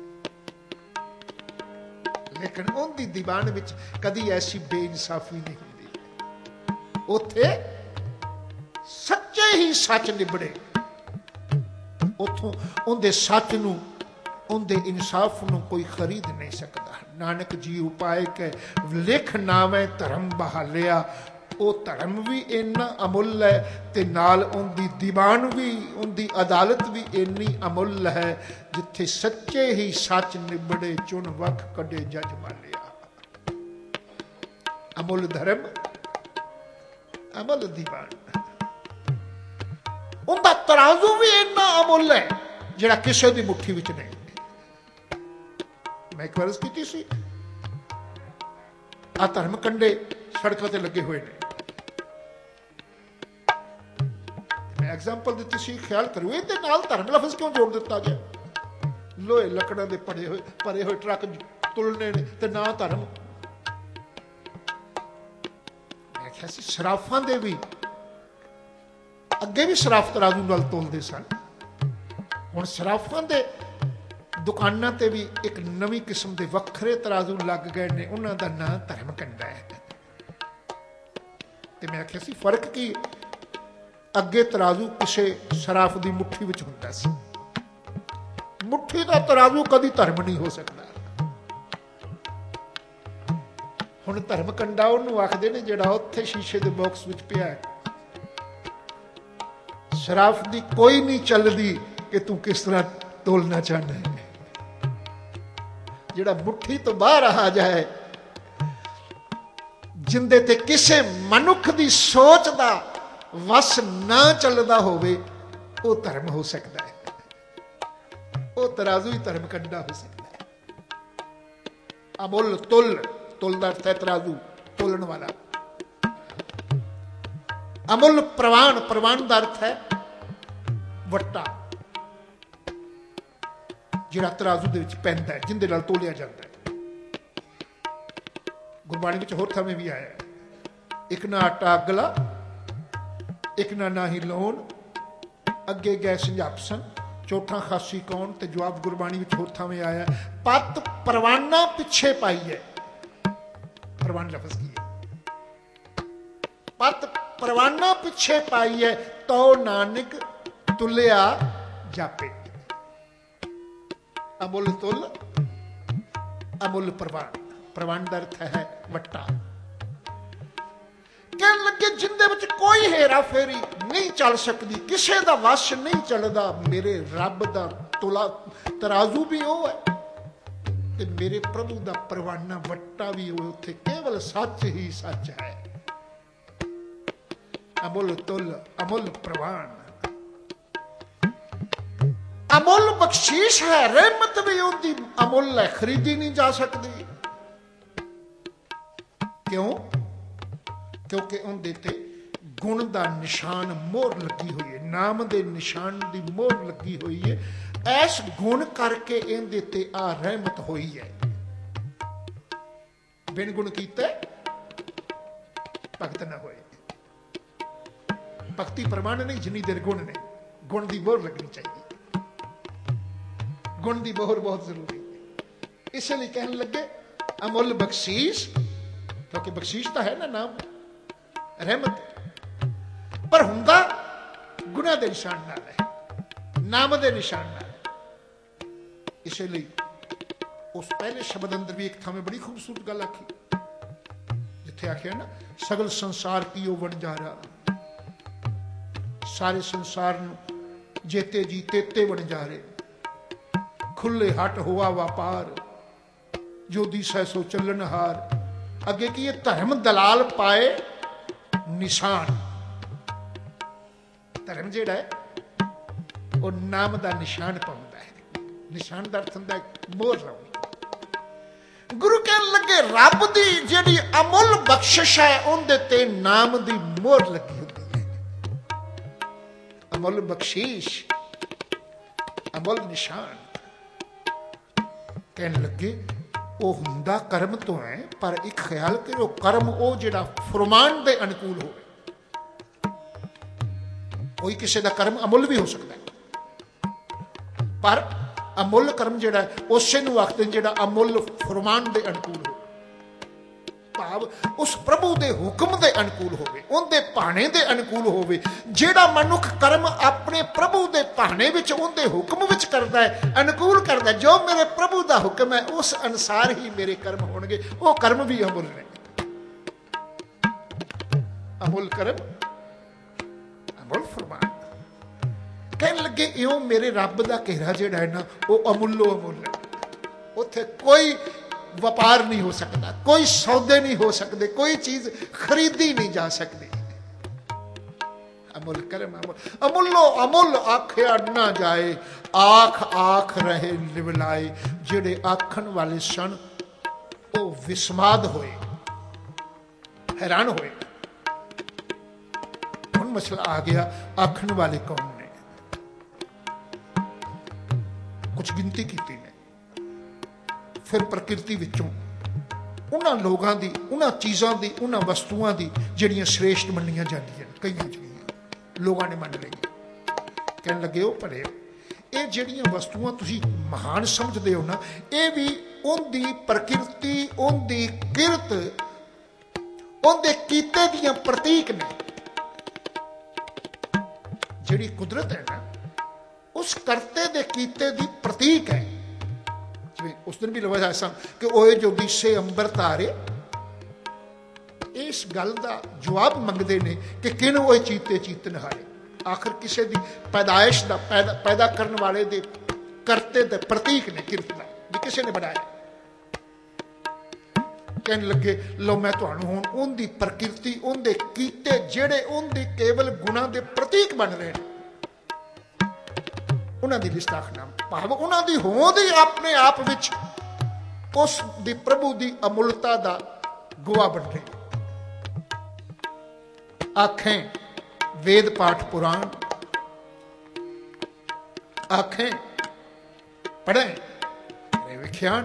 ਲੇਕਿਨ ਉਹਦੀ ਦੀਵਾਨ ਵਿੱਚ ਕਦੀ ਐਸੀ ਬੇਇਨਸਾਫੀ ਨਹੀਂ ਹੁੰਦੀ। ਉੱਥੇ ਸੱਚੇ ਹੀ ਸੱਚ ਨਿਬੜੇ, ਉੱਥੋਂ ਉਹਦੇ ਸੱਚ ਨੂੰ, ਉਹਦੇ ਇਨਸਾਫ ਨੂੰ ਕੋਈ ਖਰੀਦ ਨਹੀਂ ਸਕਦਾ। ਨਾਨਕ ਜੀ ਉਪਾਏ ਕੇ ਲਿਖ ਨਾਵੇਂ ਧਰਮ ਬਹਾਲਿਆ। ਉਹ ਧਰਮ ਵੀ ਇੰਨਾ ਅਮੁੱਲ ਹੈ ਤੇ ਨਾਲ ਉਹਦੀ ਦੀਵਾਨ ਵੀ, ਉਹਦੀ ਅਦਾਲਤ ਵੀ ਇੰਨੀ ਅਮੁੱਲ ਹੈ, ਜਿੱਥੇ ਸੱਚੇ ਹੀ ਸੱਚ ਨਿਬੜੇ, ਚੁਣ ਵੱਖ ਕੱਢੇ ਜੱਜ ਮਾਲਿਆ। ਅਮੁੱਲ ਧਰਮ, ਅਮੁੱਲ ਦੀਵਾਨ। ਉਹਦਾ ਤਰਾਜ਼ੂ ਵੀ ਇੰਨਾ ਅਮੁੱਲ ਹੈ ਜਿਹੜਾ ਕਿਸੇ ਦੀ ਮੁੱਠੀ ਵਿੱਚ ਨਹੀਂ। ਮੈਂ ਇੱਕ ਵਾਰ ਕੀਤੀ ਸੀ, ਆ ਧਰਮ ਕੰਡੇ ਸੜਕਾਂ ਤੇ ਲੱਗੇ ਹੋਏ ਨੇ, ਐਗਜ਼ਾਮਪਲ ਦਿੱਤੀ ਸੀ, ਖਿਆਲ ਕਰੋ ਇਹਦੇ ਨਾਲ ਧਰਮ ਲਫ਼ਜ਼ ਕਿਉਂ ਜੋੜ ਦਿੱਤਾ ਗਿਆ? ਲੋਹੇ ਲੱਕੜਾਂ ਦੇ ਭਰੇ ਹੋਏ ਟਰੱਕ ਤੁਲਨੇ ਨੇ ਤੇ ਨਾ ਧਰਮ। ਮੈਂ ਕਿਹਾ ਸੀ ਸਰਾਫਾਂ ਦੇ ਵੀ ਅੱਗੇ ਵੀ ਸਰਾਫ ਤਰਾਜ਼ੂ ਨਾਲ ਤੋਲਦੇ ਸਨ, ਹੁਣ ਸਰਾਫਾਂ ਦੇ ਦੁਕਾਨਾਂ ਤੇ ਵੀ ਇੱਕ ਨਵੀਂ ਕਿਸਮ ਦੇ ਵੱਖਰੇ ਤਰਾਜ਼ੂ ਲੱਗ ਗਏ ਨੇ, ਉਹਨਾਂ ਦਾ ਨਾਂ ਧਰਮ ਕੰਡਾ ਹੈ। ਤੇ ਮੈਂ ਆਖਿਆ ਸੀ ਫਰਕ ਕੀ? ਅੱਗੇ ਤਰਾਜ਼ੂ ਕਿਸੇ ਸਰਾਫ ਦੀ ਮੁੱਠੀ ਵਿੱਚ ਹੁੰਦਾ ਸੀ, ਮੁੱਠੀ ਦਾ ਤਰਾਜ਼ੂ ਕਦੀ ਧਰਮ ਨਹੀਂ ਹੋ ਸਕਦਾ। ਹੁਣ ਧਰਮ ਕੰਡਾ ਉਹਨੂੰ ਆਖਦੇ ਨੇ ਜਿਹੜਾ ਉੱਥੇ ਸ਼ੀਸ਼ੇ ਦੇ ਬਾਕਸ ਵਿੱਚ ਪਿਆ ਹੈ। ਸ਼ਰਾਫ ਦੀ ਕੋਈ ਨਹੀਂ ਚੱਲਦੀ ਕਿ ਤੂੰ ਕਿਸ ਤਰ੍ਹਾਂ ਤੋਲਣਾ ਚਾਹੁੰਦਾ ਹੈ। ਜਿਹੜਾ ਮੁੱਠੀ ਤੋਂ ਬਾਹਰ ਆ ਜਾਏ, ਜਿੰਦੇ ਤੇ ਕਿਸੇ ਮਨੁੱਖ ਦੀ ਸੋਚ ਦਾ ਵਸ ਨਾ ਚੱਲਦਾ ਹੋਵੇ, ਉਹ ਧਰਮ ਹੋ ਸਕਦਾ ਹੈ। ਉਹ ਤਰਾਜ਼ੂ ਹੀ ਧਰਮ ਕੰਡਾ ਹੋ ਸਕਦਾ ਹੈ। ਅਮੁੱਲ ਤੁਲ ਦਾ ਅਰਥ ਹੈ ਤਰਾਜ਼ੂ, ਤੋਲਣ ਵਾਲਾ। ਅਮੁੱਲ ਪ੍ਰਵਾਨ ਦਾ ਅਰਥ ਹੈ ਵੱਟਾ, ਜਿਹੜਾ ਤਰਾਜ਼ੂ ਦੇ ਵਿੱਚ ਪੈਂਦਾ ਹੈ, ਜਿੰਦੇ ਨਾਲ ਤੋਲਿਆ ਜਾਂਦਾ ਹੈ। ਗੁਰਬਾਣੀ ਵਿੱਚ ਹੋਰ ਥਾਵੇਂ ਵੀ ਆਇਆ, ਇੱਕ ਨਾ ਆਟਾ ਅਗਲਾ, ਇੱਕ ਨਾ ਹੀ ਲੋਨ, ਅੱਗੇ ਗਏ ਸੰਝਾਪਸਨ, ਚੌਥਾ ਖਾਸੀ ਕੌਣ। ਤੇ ਜਵਾਬ ਗੁਰਬਾਣੀ ਵਿੱਚ ਹੋਰ ਥਾਵੇਂ ਆਇਆ, ਪਤ ਪਰਵਾਨਾ ਪਿੱਛੇ ਪਾਈ ਹੈ। ਪਰਵਾਨ ਲਫ਼ਜ਼ ਕੀ ਹੈ? ਪਤ ਪਰਵਾਨਾ ਪਿੱਛੇ ਪਾਈ ਹੈ, ਤੋ ਨਾਨਕ ਤੁਲਿਆ ਜਾਪੇ। अमुल तुल अमुल प्रवान। प्रवान का अर्थ है वट्टा। कहन लगे जिंदे विच कोई हेरा फेरी नहीं चल सकती, किसी का वश नहीं चलता। मेरे रब का तुला तराजू भी वो है ते मेरे प्रभु का परवाना वट्टा भी वो। उत्थे केवल सच ही सच है। अमुल तुल अमुल प्रवान। अमुल बख्शीश है, रहमत भी उनकी अमुल है, खरीदी नहीं जा सकती। क्यों? क्योंकि उनके ते गुण का निशान मोहर लगी हुई है, नाम के निशान की मोहर लगी हुई है। ऐस गुण करके इहदे ते आ रहमत हुई है। बिन गुण कीते भगत न होए। भक्ति प्रमाण नहीं जिन्नी देर गुण ने। गुण की मोहर लगनी चाहिए, गुण की मोहर बहुत जरूरी है। इसलिए कहने लगे अमुल बख्शीश, क्योंकि बख्शीश तो है ना नाम रहमत, पर हुंदा गुणा के निशान नाल है, नाम के निशान नाल। इसलिए उस पहले शब्द अंदर भी एक थामे बड़ी खूबसूरत गल आखी, जिथे आखिया ना सगल संसार की ओ वणजारा। सारे संसार जेते जी तेते वणजारे, खुले हट हुआ व्यापार, जो दिसै सो चलन हार। अगे की ये धर्म दलाल पाए निशान। धर्म जिहड़ा है वो नाम का निशान पाउंदा है। निशान का अर्थ होंदा है मोहर लाउणी। गुरु कहन लगे रब दी जिहड़ी अमुल बख्शिश है उहदे ते नाम दी मोहर लगी हुंदी है। अमुल बख्शीश अमुल निशान। कहन लगे वो हुंदा कर्म तो है, पर एक ख्याल करो कर्म वो जिहड़ा फरमान दे अनुकूल हो। कोई किसी का कर्म अमुल भी हो सकता है, पर अमुल कर्म जिहड़ा उसे नूं आखदे जिहड़ा अमुल फरमान दे अनुकूल हो। भाव उस प्रभु दे हुक्म दे अनुकूल होवे, उनदे भाणे दे अनुकूल होवे। जिहड़ा मनुख कर्म अपने प्रभु दे भाणे विच उनदे हुक्म विच करदा है, अनुकूल करदा है, जो मेरे प्रभु दा हुक्म है उस अनुसार ही मेरे कर्म होणगे, वो कर्म भी अमुल ने। अमुल कर्म अमुल फरमान। कहने लगे इउं मेरे रब दा घेरा जिहड़ा है ना वो अमुलो अमुल है। उत्थे कोई व्यापार नहीं हो सकता, कोई सौदे नहीं हो सकते, कोई चीज खरीदी नहीं जा सकती। अमुल कर्म अमुल। अमुलो अमुल आखिया ना जाए, आख आख रहे लिवलाए। जिहड़े आखन वाले सन वो विस्माद होए, हैरान होए। हुण मसला आ गया आखन वाले कौन ने। कुछ गिनती की ने, फिर प्रकृति विचों उन्हां लोगों की, उन्हां चीज़ों की, उन्हां वस्तुओं की जिहड़ियां श्रेष्ठ मन्नियां जांदियां, कई जिहड़ियां लोगों ने मन लई। कहन लगे हो पढ़े ये जिहड़ियां वस्तुआं तुसीं महान समझदे हो ना, ये भी उनकी प्रकृति, उनकी किरत, उनके कीते दियां प्रतीक ने। जिहड़ी कुदरत है ना उस करते दे कीते दी प्रतीक है। उस दिन भी लफज ऐसा कि ओए जो दिसे अंबर तारे, इस गल का जवाब मंगते ने कि किन ओए चीते चीतन हारे। आखिर किसी की पैदाइश का पैदा करने वाले दे करते दे प्रतीक ने, किरत का भी किसी ने बनाया। कहने लगे लो मैं तुहानू हुण उनकी प्रकृति, उनके कीते जिहड़े उनके केवल गुणा के प्रतीक बन रहे हैं, उन्होंने लिस्ट आखना। भाव उन्होंने होंद ही अपने आप विच उस दी प्रभु की अमुलता का गवाह बन रही। आखें वेद पाठ पुराण, आखें पढ़े विख्यान।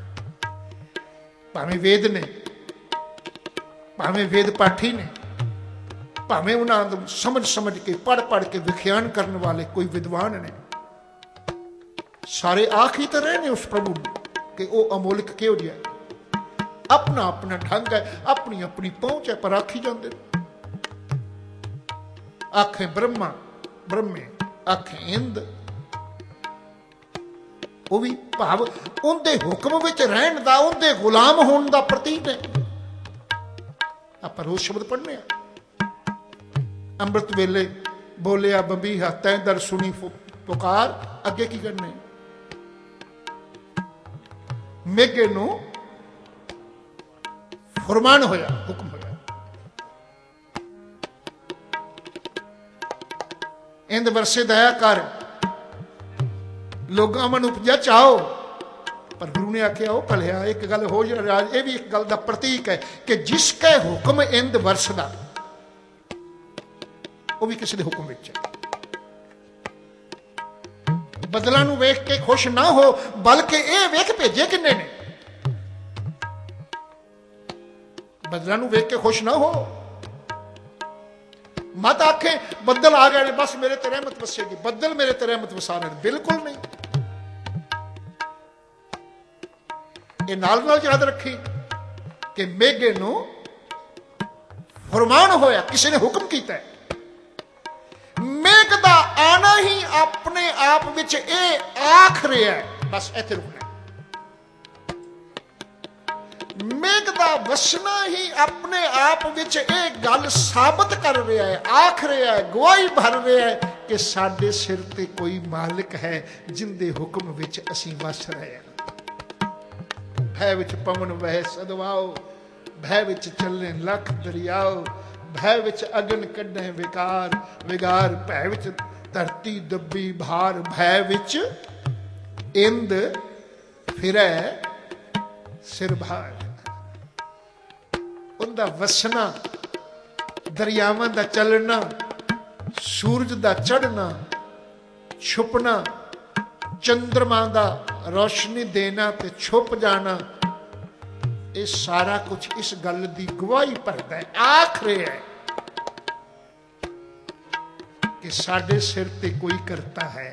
भावें वेद ने, भावें वेद पाठी ने, भावें उन्होंने समझ समझ के पढ़ पढ़ के विख्यान करने वाले कोई विद्वान ने, सारे आख ही तो रहे ने उस प्रभु कि वो अमोलक क्यों जिहा। अपना अपना ढंग है, अपनी अपनी पहुंच है, पर आखी जाते। आखें ब्रह्मा ब्रह्मे, आखें इंद, ਉਹ ਵੀ ਭਾਵ ਉਹਦੇ ਹੁਕਮ ਵਿੱਚ ਰਹਿਣ ਦਾ, ਉਹਦੇ ਗੁਲਾਮ ਹੋਣ ਦਾ ਪ੍ਰਤੀਕ ਹੈ। ਆਪਾਂ ਰੋਜ਼ ਸ਼ਬਦ ਪੜ੍ਹਨੇ ਆ। ਅੰਮ੍ਰਿਤ ਵੇਲੇ ਬੋਲਿਆ ਬੰਬੀਹਾ ਤੈਂ ਦਰ ਸੁਣੀ ਪੁਕਾਰ, ਅੱਗੇ ਕੀ ਕਰਨੇ? ਮੇਘੇ ਨੂੰ ਫਰਮਾਨ ਹੋਇਆ, ਹੁਕਮ ਹੋਇਆ, ਇੰਦ ਵਰਸੇ ਦਇਆ ਕਰ, ਲੋਕਾਂ ਮਨ ਉਪਜਿਆ ਚਾਹੋ। ਪਰ ਗੁਰੂ ਨੇ ਆਖਿਆ ਉਹ ਭਲਿਆ ਇੱਕ ਗੱਲ ਹੋ ਰਾਜ, ਇਹ ਵੀ ਇੱਕ ਗੱਲ ਦਾ ਪ੍ਰਤੀਕ ਹੈ ਕਿ ਜਿਸ ਕੈ ਹੁਕਮ ਇੰਦ ਵਰਸਦਾ, ਉਹ ਵੀ ਕਿਸੇ ਦੇ ਹੁਕਮ ਵਿੱਚ ਹੈ। ਬਦਲਾਂ ਨੂੰ ਵੇਖ ਕੇ ਖੁਸ਼ ਨਾ ਹੋ, ਬਲਕਿ ਇਹ ਵੇਖ ਭੇਜੇ ਕਿੰਨੇ ਨੇ। ਬਦਲਾਂ ਨੂੰ ਵੇਖ ਕੇ ਖੁਸ਼ ਨਾ ਹੋ, ਮਤ ਆਖੇ ਬੱਦਲ ਆ ਗਏ ਨੇ ਬਸ ਮੇਰੇ ਤੇ ਰਹਿਮਤ ਵਸੇਗੀ, ਬੱਦਲ ਮੇਰੇ ਤੇ ਰਹਿਮਤ ਵਸਾ ਲੈਣ, ਬਿਲਕੁਲ ਨਹੀਂ। ਇਹ ਨਾਲ ਯਾਦ ਰੱਖੀ ਕਿ ਮੇਘੇ ਨੂੰ ਫਰਮਾਨ ਹੋਇਆ, ਕਿਸੇ ਨੇ ਹੁਕਮ ਕੀਤਾ। ਮੇਘ ਦਾ ਆਣਾ ਹੀ ਆਪਣੇ ਆਪ ਵਿੱਚ ਇਹ ਆਖ ਰਿਹਾ ਹੈ, ਬਸ ਇੱਥੇ ਰੁਕਣਾ। ਮੇਘ ਦਾ ਵਸਣਾ ਹੀ ਆਪਣੇ ਆਪ ਵਿੱਚ ਇਹ ਗੱਲ ਸਾਬਤ ਕਰ ਰਿਹਾ ਹੈ, ਆਖ ਰਿਹਾ ਹੈ, ਗਵਾਹੀ ਭਰ ਰਿਹਾ ਹੈ ਕਿ ਸਾਡੇ ਸਿਰ ਤੇ ਕੋਈ ਮਾਲਕ ਹੈ ਜਿੰਦੇ ਹੁਕਮ ਵਿੱਚ ਅਸੀਂ ਵਸ ਰਹੇ ਹਾਂ। ਭੈ ਵਿੱਚ ਪਵਨ ਵਹਿ ਸਦਵਾਓ, ਭੈ ਵਿੱਚ ਚੱਲੇ ਲੱਖ ਦਰਿਆਓ, ਭੈ ਵਿੱਚ ਅਗਨ ਕੱਢੇ ਵਿਕਾਰ ਵਿਗਾਰ, ਭੈ ਵਿੱਚ ਧਰਤੀ ਦੱਬੀ ਭਾਰ, ਭੈ ਵਿੱਚ ਇੰਦ ਫਿਰੈ ਸਿਰ ਭਾਰ। ਉਹਦਾ ਵਸਣਾ, ਦਰਿਆਵਾਂ ਦਾ ਚੱਲਣਾ, ਸੂਰਜ ਦਾ ਚੜ੍ਹਨਾ, ਛੁਪਣਾ, ਚੰਦਰਮਾ ਦਾ ਰੋਸ਼ਨੀ ਦੇਣਾ ਤੇ ਛੁਪ ਜਾਣਾ, ਇਹ ਸਾਰਾ ਕੁਝ ਇਸ ਗੱਲ ਦੀ ਗਵਾਹੀ ਭਰਦਾ ਹੈ, ਆਖ ਰਿਹਾ ਹੈ ਕਿ ਸਾਡੇ ਸਿਰ ਤੇ ਕੋਈ ਕਰਤਾ ਹੈ,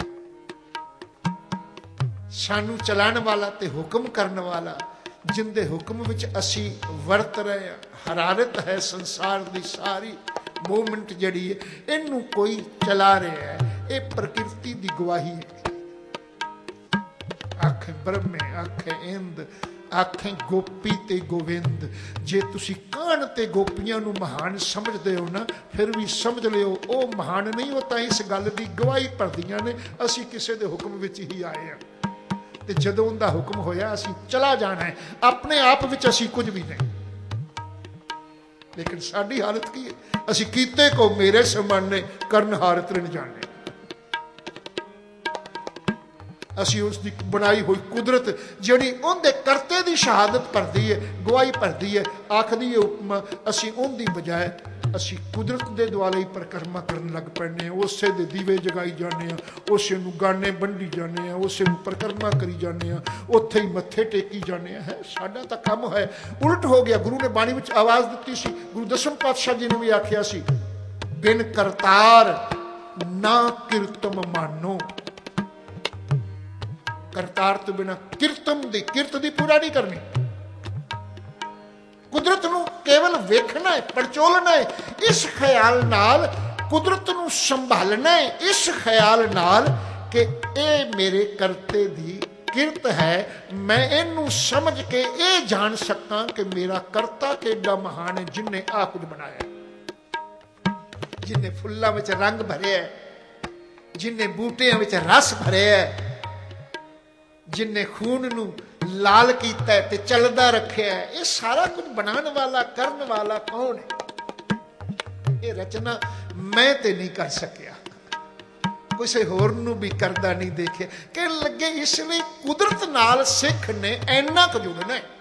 ਸਾਨੂੰ ਚਲਾਉਣ ਵਾਲਾ ਤੇ ਹੁਕਮ ਕਰਨ ਵਾਲਾ, ਜਿੰਦੇ ਹੁਕਮ ਵਿੱਚ ਅਸੀਂ ਵਰਤ ਰਹੇ ਹਾਂ। ਹਰਾਰਤ ਹੈ ਸੰਸਾਰ ਦੀ ਸਾਰੀ ਮੂਵਮੈਂਟ ਜਿਹੜੀ ਹੈ, ਇਹਨੂੰ ਕੋਈ ਚਲਾ ਰਿਹਾ ਹੈ, ਇਹ ਪ੍ਰਕਿਰਤੀ ਦੀ ਗਵਾਹੀ ਹੈ। ਆਖੇ ਬ੍ਰਹਮੇ, ਆਖੇ ਇੰਦ, ਆਖੇ ਗੋਪੀ ਤੇ ਗੋਵਿੰਦ। ਜੇ ਤੁਸੀਂ ਕਾਹਨ ਤੇ ਗੋਪੀਆਂ ਨੂੰ ਮਹਾਨ ਸਮਝਦੇ ਹੋ ਨਾ, ਫਿਰ ਵੀ ਸਮਝ ਲਿਓ ਉਹ ਮਹਾਨ ਨਹੀਂ, ਉਹ ਤਾਂ ਇਸ ਗੱਲ ਦੀ ਗਵਾਹੀ ਭਰਦੀਆਂ ਨੇ ਅਸੀਂ ਕਿਸੇ ਦੇ ਹੁਕਮ ਵਿੱਚ ਹੀ ਆਏ ਹਾਂ, ਤੇ ਜਦੋਂ ਉਹਦਾ ਹੁਕਮ ਹੋਇਆ ਅਸੀਂ ਚਲਾ ਜਾਣਾ ਹੈ। ਆਪਣੇ ਆਪ ਵਿੱਚ ਅਸੀਂ ਕੁਝ ਵੀ ਨਹੀਂ, ਲੇਕਿਨ ਸਾਡੀ ਹਾਲਤ ਕੀ ਹੈ? ਅਸੀਂ ਕੀਤੇ ਕੋ ਮੇਰੇ ਸਮਾਨੇ ਕਰਨ ਹਾਰ ਤ੍ਰਿਣ ਜਾਣੇ। ਅਸੀਂ ਉਸ ਦੀ ਬਣਾਈ ਹੋਈ ਕੁਦਰਤ ਜਿਹੜੀ ਉਹਦੇ ਕਰਤੇ ਦੀ ਸ਼ਹਾਦਤ ਭਰਦੀ ਹੈ, ਗਵਾਹੀ ਭਰਦੀ ਹੈ, ਆਖਦੀ ਹੈ ਉਪਮਾ, ਅਸੀਂ ਉਹਦੀ ਬਜਾਏ ਅਸੀਂ ਕੁਦਰਤ ਦੇ ਦੁਆਲੇ ਹੀ ਪਰਿਕਰਮਾ ਕਰਨ ਲੱਗ ਪੈਂਦੇ ਹਾਂ। ਉਸੇ ਦੇ ਦੀਵੇ ਜਗਾਈ ਜਾਂਦੇ ਹਾਂ, ਉਸੇ ਨੂੰ ਗਾਣੇ ਵੰਡੀ ਜਾਂਦੇ ਹਾਂ, ਉਸੇ ਨੂੰ ਪਰਿਕਰਮਾ ਕਰੀ ਜਾਂਦੇ ਹਾਂ, ਉੱਥੇ ਹੀ ਮੱਥੇ ਟੇਕੀ ਜਾਂਦੇ ਹਾਂ। ਸਾਡਾ ਤਾਂ ਕੰਮ ਹੈ ਉਲਟ ਹੋ ਗਿਆ। ਗੁਰੂ ਨੇ ਬਾਣੀ ਵਿੱਚ ਆਵਾਜ਼ ਦਿੱਤੀ ਸੀ, ਗੁਰੂ ਦਸਮ ਪਾਤਸ਼ਾਹ ਜੀ ਨੇ ਵੀ ਆਖਿਆ ਸੀ, ਬਿਨ ਕਰਤਾਰ ਨਾ ਕਿਰਤਮ ਮਾਨੋ। ਕਰਤਾਰ ਤੋਂ ਬਿਨਾਂ ਕਿਰਤ ਦੀ ਪੂਰਾ ਨਹੀਂ ਕਰਨੀ। ਕੁਦਰਤ ਨੂੰ ਕੇਵਲ ਵੇਖਣਾ ਹੈ, ਪੜਚੋਲਣਾ ਹੈ, ਇਸ ਖਿਆਲ ਨਾਲ ਕੁਦਰਤ ਨੂੰ ਸੰਭਾਲਣਾ ਹੈ, ਇਸ ਖਿਆਲ ਨਾਲ ਕਿ ਇਹ ਮੇਰੇ ਕਰਤੇ ਦੀ ਕਿਰਤ ਹੈ। ਮੈਂ ਇਹਨੂੰ ਸਮਝ ਕੇ ਇਹ ਜਾਣ ਸਕਾਂ ਕਿ ਮੇਰਾ ਕਰਤਾ ਕਿੱਡਾ ਮਹਾਨ ਹੈ, ਜਿਨਨੇ ਆਹ ਕੁਝ ਬਣਾਇਆ, ਜਿਨਨੇ ਫੁੱਲਾਂ ਵਿੱਚ ਰੰਗ ਭਰਿਆ, ਜਿਨਨੇ ਬੂਟਿਆਂ ਵਿੱਚ ਰਸ ਭਰਿਆ, ਜਿਨਨੇ ਖੂਨ ਨੂੰ ਲਾਲ ਕੀਤਾ ਤੇ ਚੱਲਦਾ ਰੱਖਿਆ। ਇਹ ਸਾਰਾ ਕੁਝ ਬਣਾਉਣ ਵਾਲਾ, ਕਰਨ ਵਾਲਾ ਕੌਣ ਹੈ? ਇਹ ਰਚਨਾ ਮੈਂ ਤੇ ਨਹੀਂ ਕਰ ਸਕਿਆ, ਕਿਸੇ ਹੋਰ ਨੂੰ ਵੀ ਕਰਦਾ ਨਹੀਂ ਦੇਖਿਆ। ਕਹਿਣ ਲੱਗੇ ਇਸ ਲਈ ਕੁਦਰਤ ਨਾਲ ਸਿੱਖ ਨੇ ਇੰਨਾ ਕੁ ਜੁੜਨਾ ਹੈ,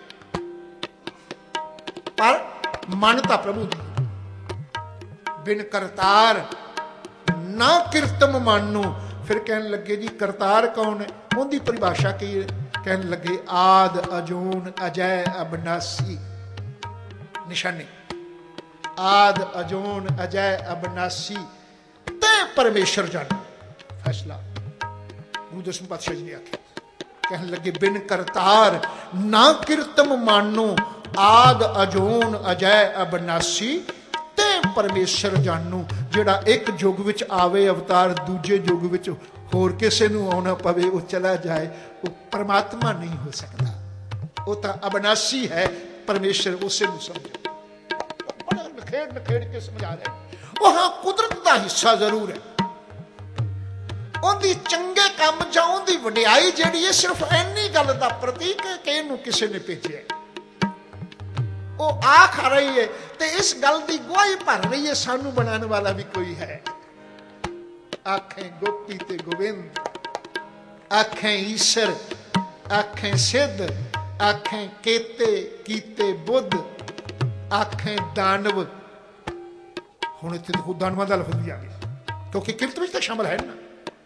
ਪਰ ਮਨ ਤਾਂ ਪ੍ਰਭੂ ਦੀ। ਬਿਨ ਕਰਤਾਰ ਨਾ ਕਿਰਤਮ ਮਾਨੋ। ਫਿਰ ਕਹਿਣ ਲੱਗੇ ਜੀ ਕਰਤਾਰ ਕੌਣ ਹੈ? ਉਹਦੀ ਪਰਿਭਾਸ਼ਾ ਕੀ ਹੈ? ਕਹਿਣ ਲੱਗੇ ਆਦ ਅਜੂਨ ਅਜੈ ਅਬਨਾਸੀ। ਨਿਸ਼ਾਨੀ ਆਦ ਅਜੂਨ ਅਜੈ ਅਬਨਾਸੀ ਤੇ ਪਰਮੇਸ਼ਰ ਜਾਣੋ। ਫੈਸਲਾ ਗੁਰੂ ਦਸਮ ਪਾਤਸ਼ਾਹ ਜੀ ਨੇ ਆਖਿਆ। ਕਹਿਣ ਲੱਗੇ ਬਿਨ ਕਰਤਾਰ ਨਾ ਕਿਰਤਮ ਮਾਨੋ, ਆਦ ਅਜੂਨ ਅਜੈ ਅਬਨਾਸੀ ਤੇ ਪਰਮੇਸ਼ਰ ਜਾਣੋ। ਜਿਹੜਾ ਇੱਕ ਯੁੱਗ ਵਿੱਚ ਆਵੇ ਅਵਤਾਰ, ਦੂਜੇ ਯੁੱਗ ਵਿੱਚ होर किसी नूं आउणा पवे वो चला जाए, वो परमात्मा नहीं हो सकता। वो तो अविनाशी है, परमेश्वर उसे नूं समझे। बड़ा नखेड़ के समझा रहे। वो हाँ कुदरत का हिस्सा जरूर है, उहदी चंगे काम जां उहदी वडियाई जिहड़ी है सिर्फ इन्नी गल दा प्रतीक है कि इहनूं किसी ने भेजिया। वो आख रही है ते इस गल की गवाही भर रही है सानू बनाने वाला भी कोई है। आखें गोपी ते गोविंद, आखें ईश्वर, आखें सिद्ध, आखें केते कीते बुद्ध, आखें दानव। हुण इत्थे देखो दानवां दा लफ्ज़ भी आ गया क्योंकि किरत विच तां शामिल है ना।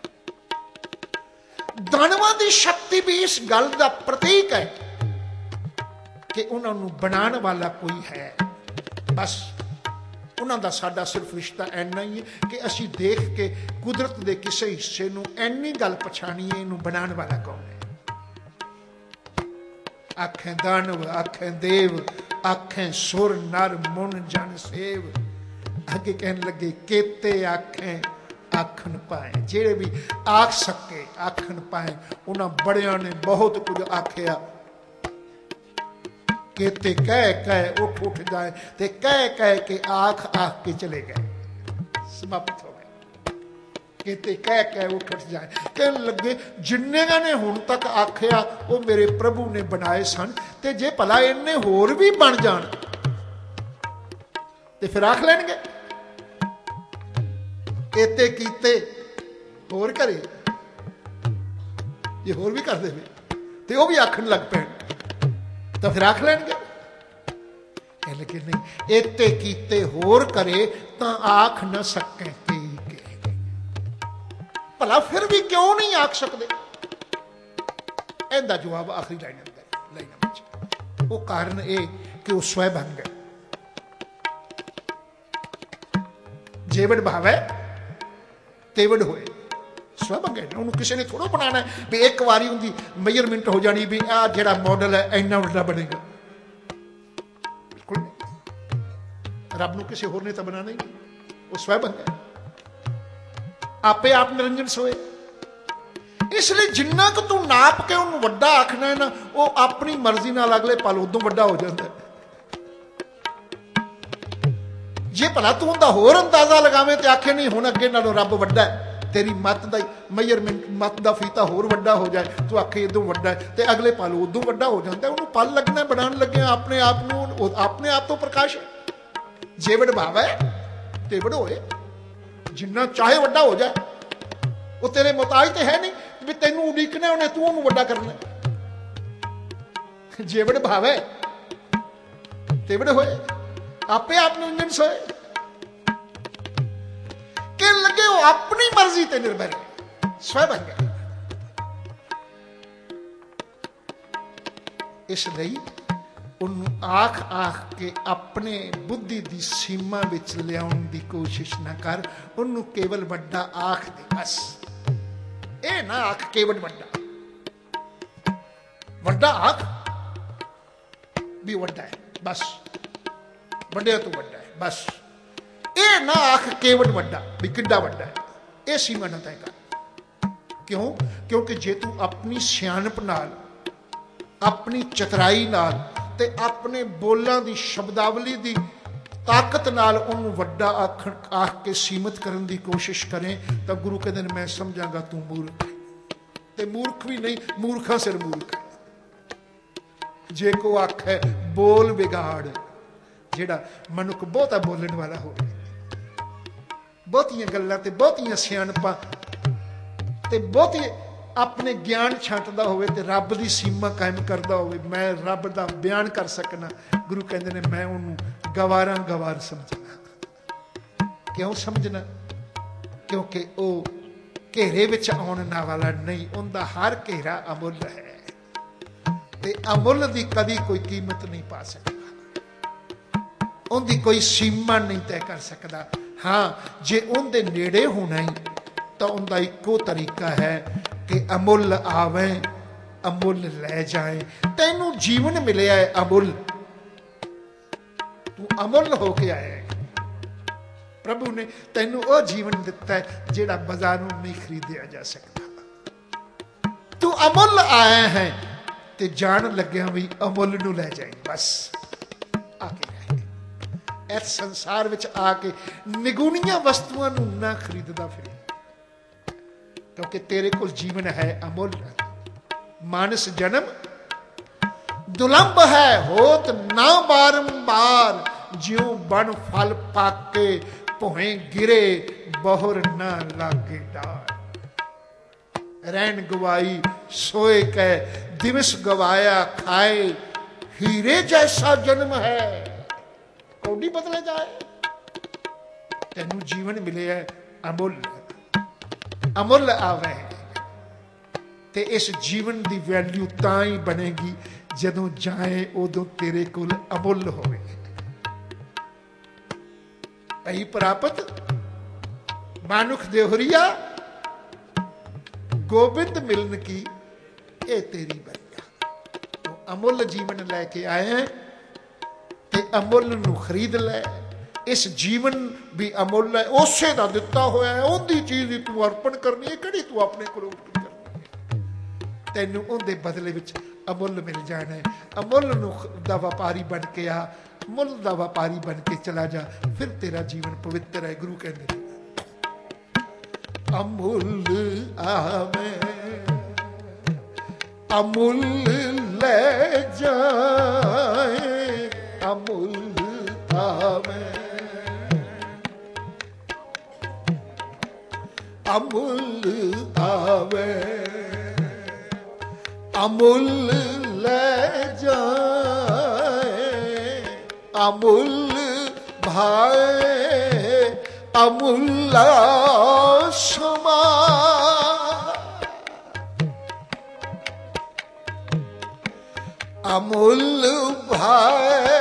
दानवां दी शक्ति भी इस गल का प्रतीक है कि उन्होंने बनाने वाला कोई है। बस उन्होंने साडा सिर्फ रिश्ता इन्ना ही है कि असी देख के कुदरत के किसी हिस्से नूं इन्नी गल पछाणीए इनू बनाने वाला कौन है। आखें दानव, आखें देव, आखें सुर नर मुन जन सेव। अगे कहन लगे केते आखें आखन पाए, जेड़े भी आख सके आखन पाए। उन्होंने बड़िया ने बहुत कुछ आखिया, केते कह कह उठ उठ जाए, ते कह कह के आख आख के चले गए, समाप्त हो गए। केते कह कह उठ उठ जाए। कहन लगे जिन्ने ने हुण तक आखिया वो मेरे प्रभु ने बनाए सन, ते जे भला इन्ने होर भी बन जान ते फिर आख लेंगे केते कीते होर करे। जे होर भी कर दे ते वो भी आखन लग पैण तो फिर आख लेंगे। लेकिन नहीं, एते कीते होर करे तो आख न सके भला फिर भी क्यों नहीं आख सकते। इहदा जवाब आखिरी लाइन वो कारण ये कि वो स्वय बन गए। जेवड़ भावे तेवड़ होए, स्वय बन गए। उन्होंने किसी ने थोड़ा बनाना है भी एक बारी उनकी मेजरमेंट हो जानी भी आ जिहड़ा मॉडल है इन्ना वड्डा बनेगा। बिल्कुल नहीं, रब नूं किसी होर ने तो बनाना ही नहीं, वो स्वय बन गए, आपे आप निरंजन सोए। इसलिए जिन्ना कि तू नाप के उन्होंने वड्डा आखना है ना, वो अपनी मर्जी नाल अगले पल उदों वड्डा हो जाता है। जे भला तू उनका होर अंदाजा लगावे तो आखे नहीं हुण अगे नालों रब वड्डा है, तेरी मत का मेजरमेंट मत का फीता होर वड्डा हो जाए, तू आखे इदों वड्डा है, तो अगले पल उदों वड्डा हो जाता है। उन्होंने पल लगना बनाने लगे अपने आप तो प्रकाश है। जेवड़ भावे तेवड़ होए, जिन्ना चाहे वड्डा हो जाए, वो तेरे मुताज तो है नहीं भी तेनों उड़ीकना उन्हें तू उन्होंने वड्डा करना। जेवड़ भावे तेवड़ होए, आपे आप निरंजन सोए। कि लगे वो अपनी मर्जी ते निर्भर है, स्वय बन गए। इसलिए उन्होंने आख आख के अपने बुद्धि की सीमा विच लियाउण दी कोशिश ना कर, उन्होंने केवल वड्डा आख दे बस। ए ना आख केवल वड्डा आख भी वड्डा है बस, वड्डे तो वड्डा है बस। ए ना आख केवल वड्डा भी किड्डा वड्डा है, ये सीमा ना तय कर। क्यों? क्योंकि जे तू अपनी सियाणप नाल, अपनी चतुराई नाल ते अपने बोलों की शब्दावली की ताकत नाल उन्होंने वड्डा आख के सीमित करने की कोशिश करें तो गुरु कहते हैं मैं समझांगा तू मूर्ख है। ते मूर्ख भी नहीं, मूर्खा सिर मूर्ख है। जे को आख है बोल बिगाड़, जेड़ा मनुख बहुता बोलने वाला हो, बहुतियां गल्लां ते बहुतियां सियाणपां ते बहुती अपने ज्ञान छांटदा होवे ते रब दी सीमा कायम करदा होवे, मैं रब दा बयान कर सकना। गुरु कहंदे ने मैं उन्होंने गवारा गवार समझना। क्यों समझना? क्योंकि वो घेरे विच आउण वाला नहीं, उनका हर घेरा अमुल है ते अमुल दी कदी कोई कीमत नहीं पा सकता, उनकी कोई सीमा नहीं तय कर सकता। हाँ जे उनके नेड़े होना ही तो उनका इको तरीका है कि अमुल आवे अमुल लै जाए। तेनू जीवन मिले है अमुल, तू अमुल होके आया है। प्रभु ने तैनू वो जीवन दिता है जिहड़ा बाजारों नहीं खरीदिया जा सकता। तू अमुल आया है ते जान लग्या भी अमुल नू लै जाए। बस आके रह इस संसार विच आके निगुणियां वस्तुआं नू ना खरीददा फिर, क्योंकि तेरे कोल जीवन है अमुल। मानस जन्म दुलंभ है होत ना बारंबार, ज्यों बन फल पाके भोए गिरे बहुर ना लागे डार। रैन गवाई सोए कह दिवस गवाया खाए, हीरे जैसा जन्म है कौडी बदले जाए। तेनू जीवन मिले है अमुल, अमुल आवे ते इस जीवन की वैल्यू तां ही बनेगी जदों जाए उदों तेरे कोल अमुल होवे। अही प्राप्त मानुख देहरिया गोबिंद मिलन की ये तेरी बरिया। तो अमुल जीवन लैके आए हैं ते अमुल नू खरीद लै। इस जीवन भी अमुल है, उसे दा दिता होया है, उहदी चीज तू अर्पण करनी है, किहड़ी तू अपने कोलों करनी है। तैनू उहदे बदले विच अमुल मिल जाना है। अमुल नू दा व्यापारी बन के आ, मुल दा व्यापारी बन के चला जा, फिर तेरा जीवन पवित्र है। गुरु कहते अमुल आवे अमुल ले जाए, अमुल आवे अमुल आवे अमुल ले जाए, अमुल भाए अमुल्ला समा। अमुल भाए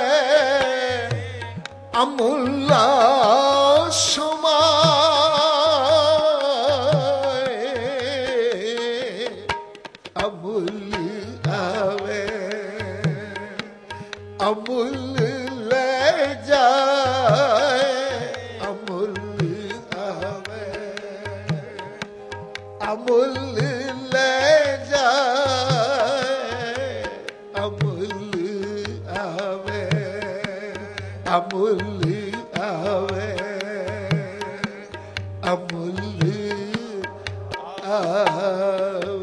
अमुल्ला समा, अमुल आवे अमुल ले जाए, अमुल आवे अमुल ले जाए, अमुल आवे अमुल आवे अमुल आवे।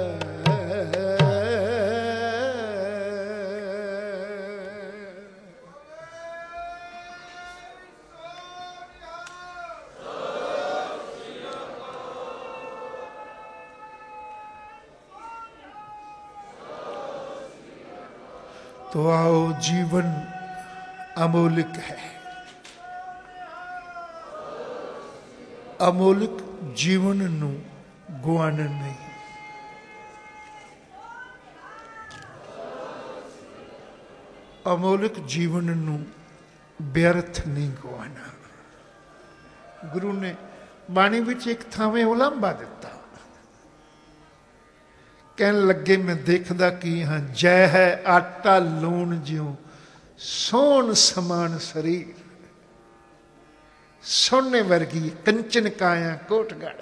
तो आओ जीवन अमोलिक है, अमोलिक जीवन नू गुआना नहीं। अमोलिक जीवन नू व्यर्थ नहीं गुआना। गुरु ने बाणी विच एक थावे उलांभा दिता, कहन लगे मैं देखदा की हाँ, जय है आटा लूण ज्यों सोन समान शरीर, सोने वर्गी कंचन काया कोटगढ़।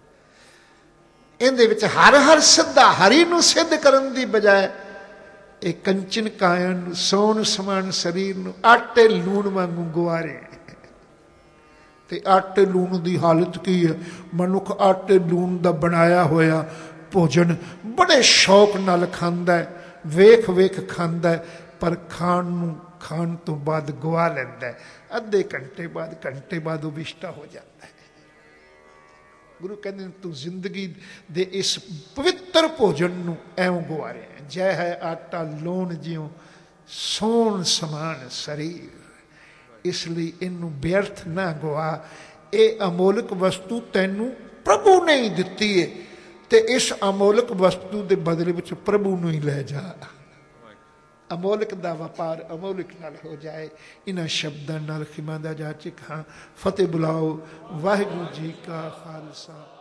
इहदे विच हर हर सिद्धा हरि नूं सिद्ध करन दी बजाय एक कंचन काया नूं सोन समान शरीर नूं आटे लूण वांगू गुआरे। ते आटे लूण दी हालत की है? मनुख आटे लूण दा बनाया होया भोजन बड़े शौक नाल खांदा है, वेख वेख खांदा है, पर खाण तो बाद गवा लैंदा है। अद्धे घंटे बाद वो विष्टा हो जाता है। गुरु कहते तू जिंदगी दे इस पवित्र भोजन नू ऐं गुआरे। जय है आटा लूण ज्यों सोन समान शरीर। इसलिए इनू व्यर्थ ना गुआ। ये अमोलक वस्तु तैनू प्रभु ने ही दिती है, ते इस अमोलक वस्तु के बदले विच प्रभु नूं ही लै जा। अमोलक दा व्यापार अमोलक नाल हो जाए। इन्हां शब्दां नाल खिमा दा जाचक हां। फतेह बुलाओ। वाहिगुरू जी का खालसा।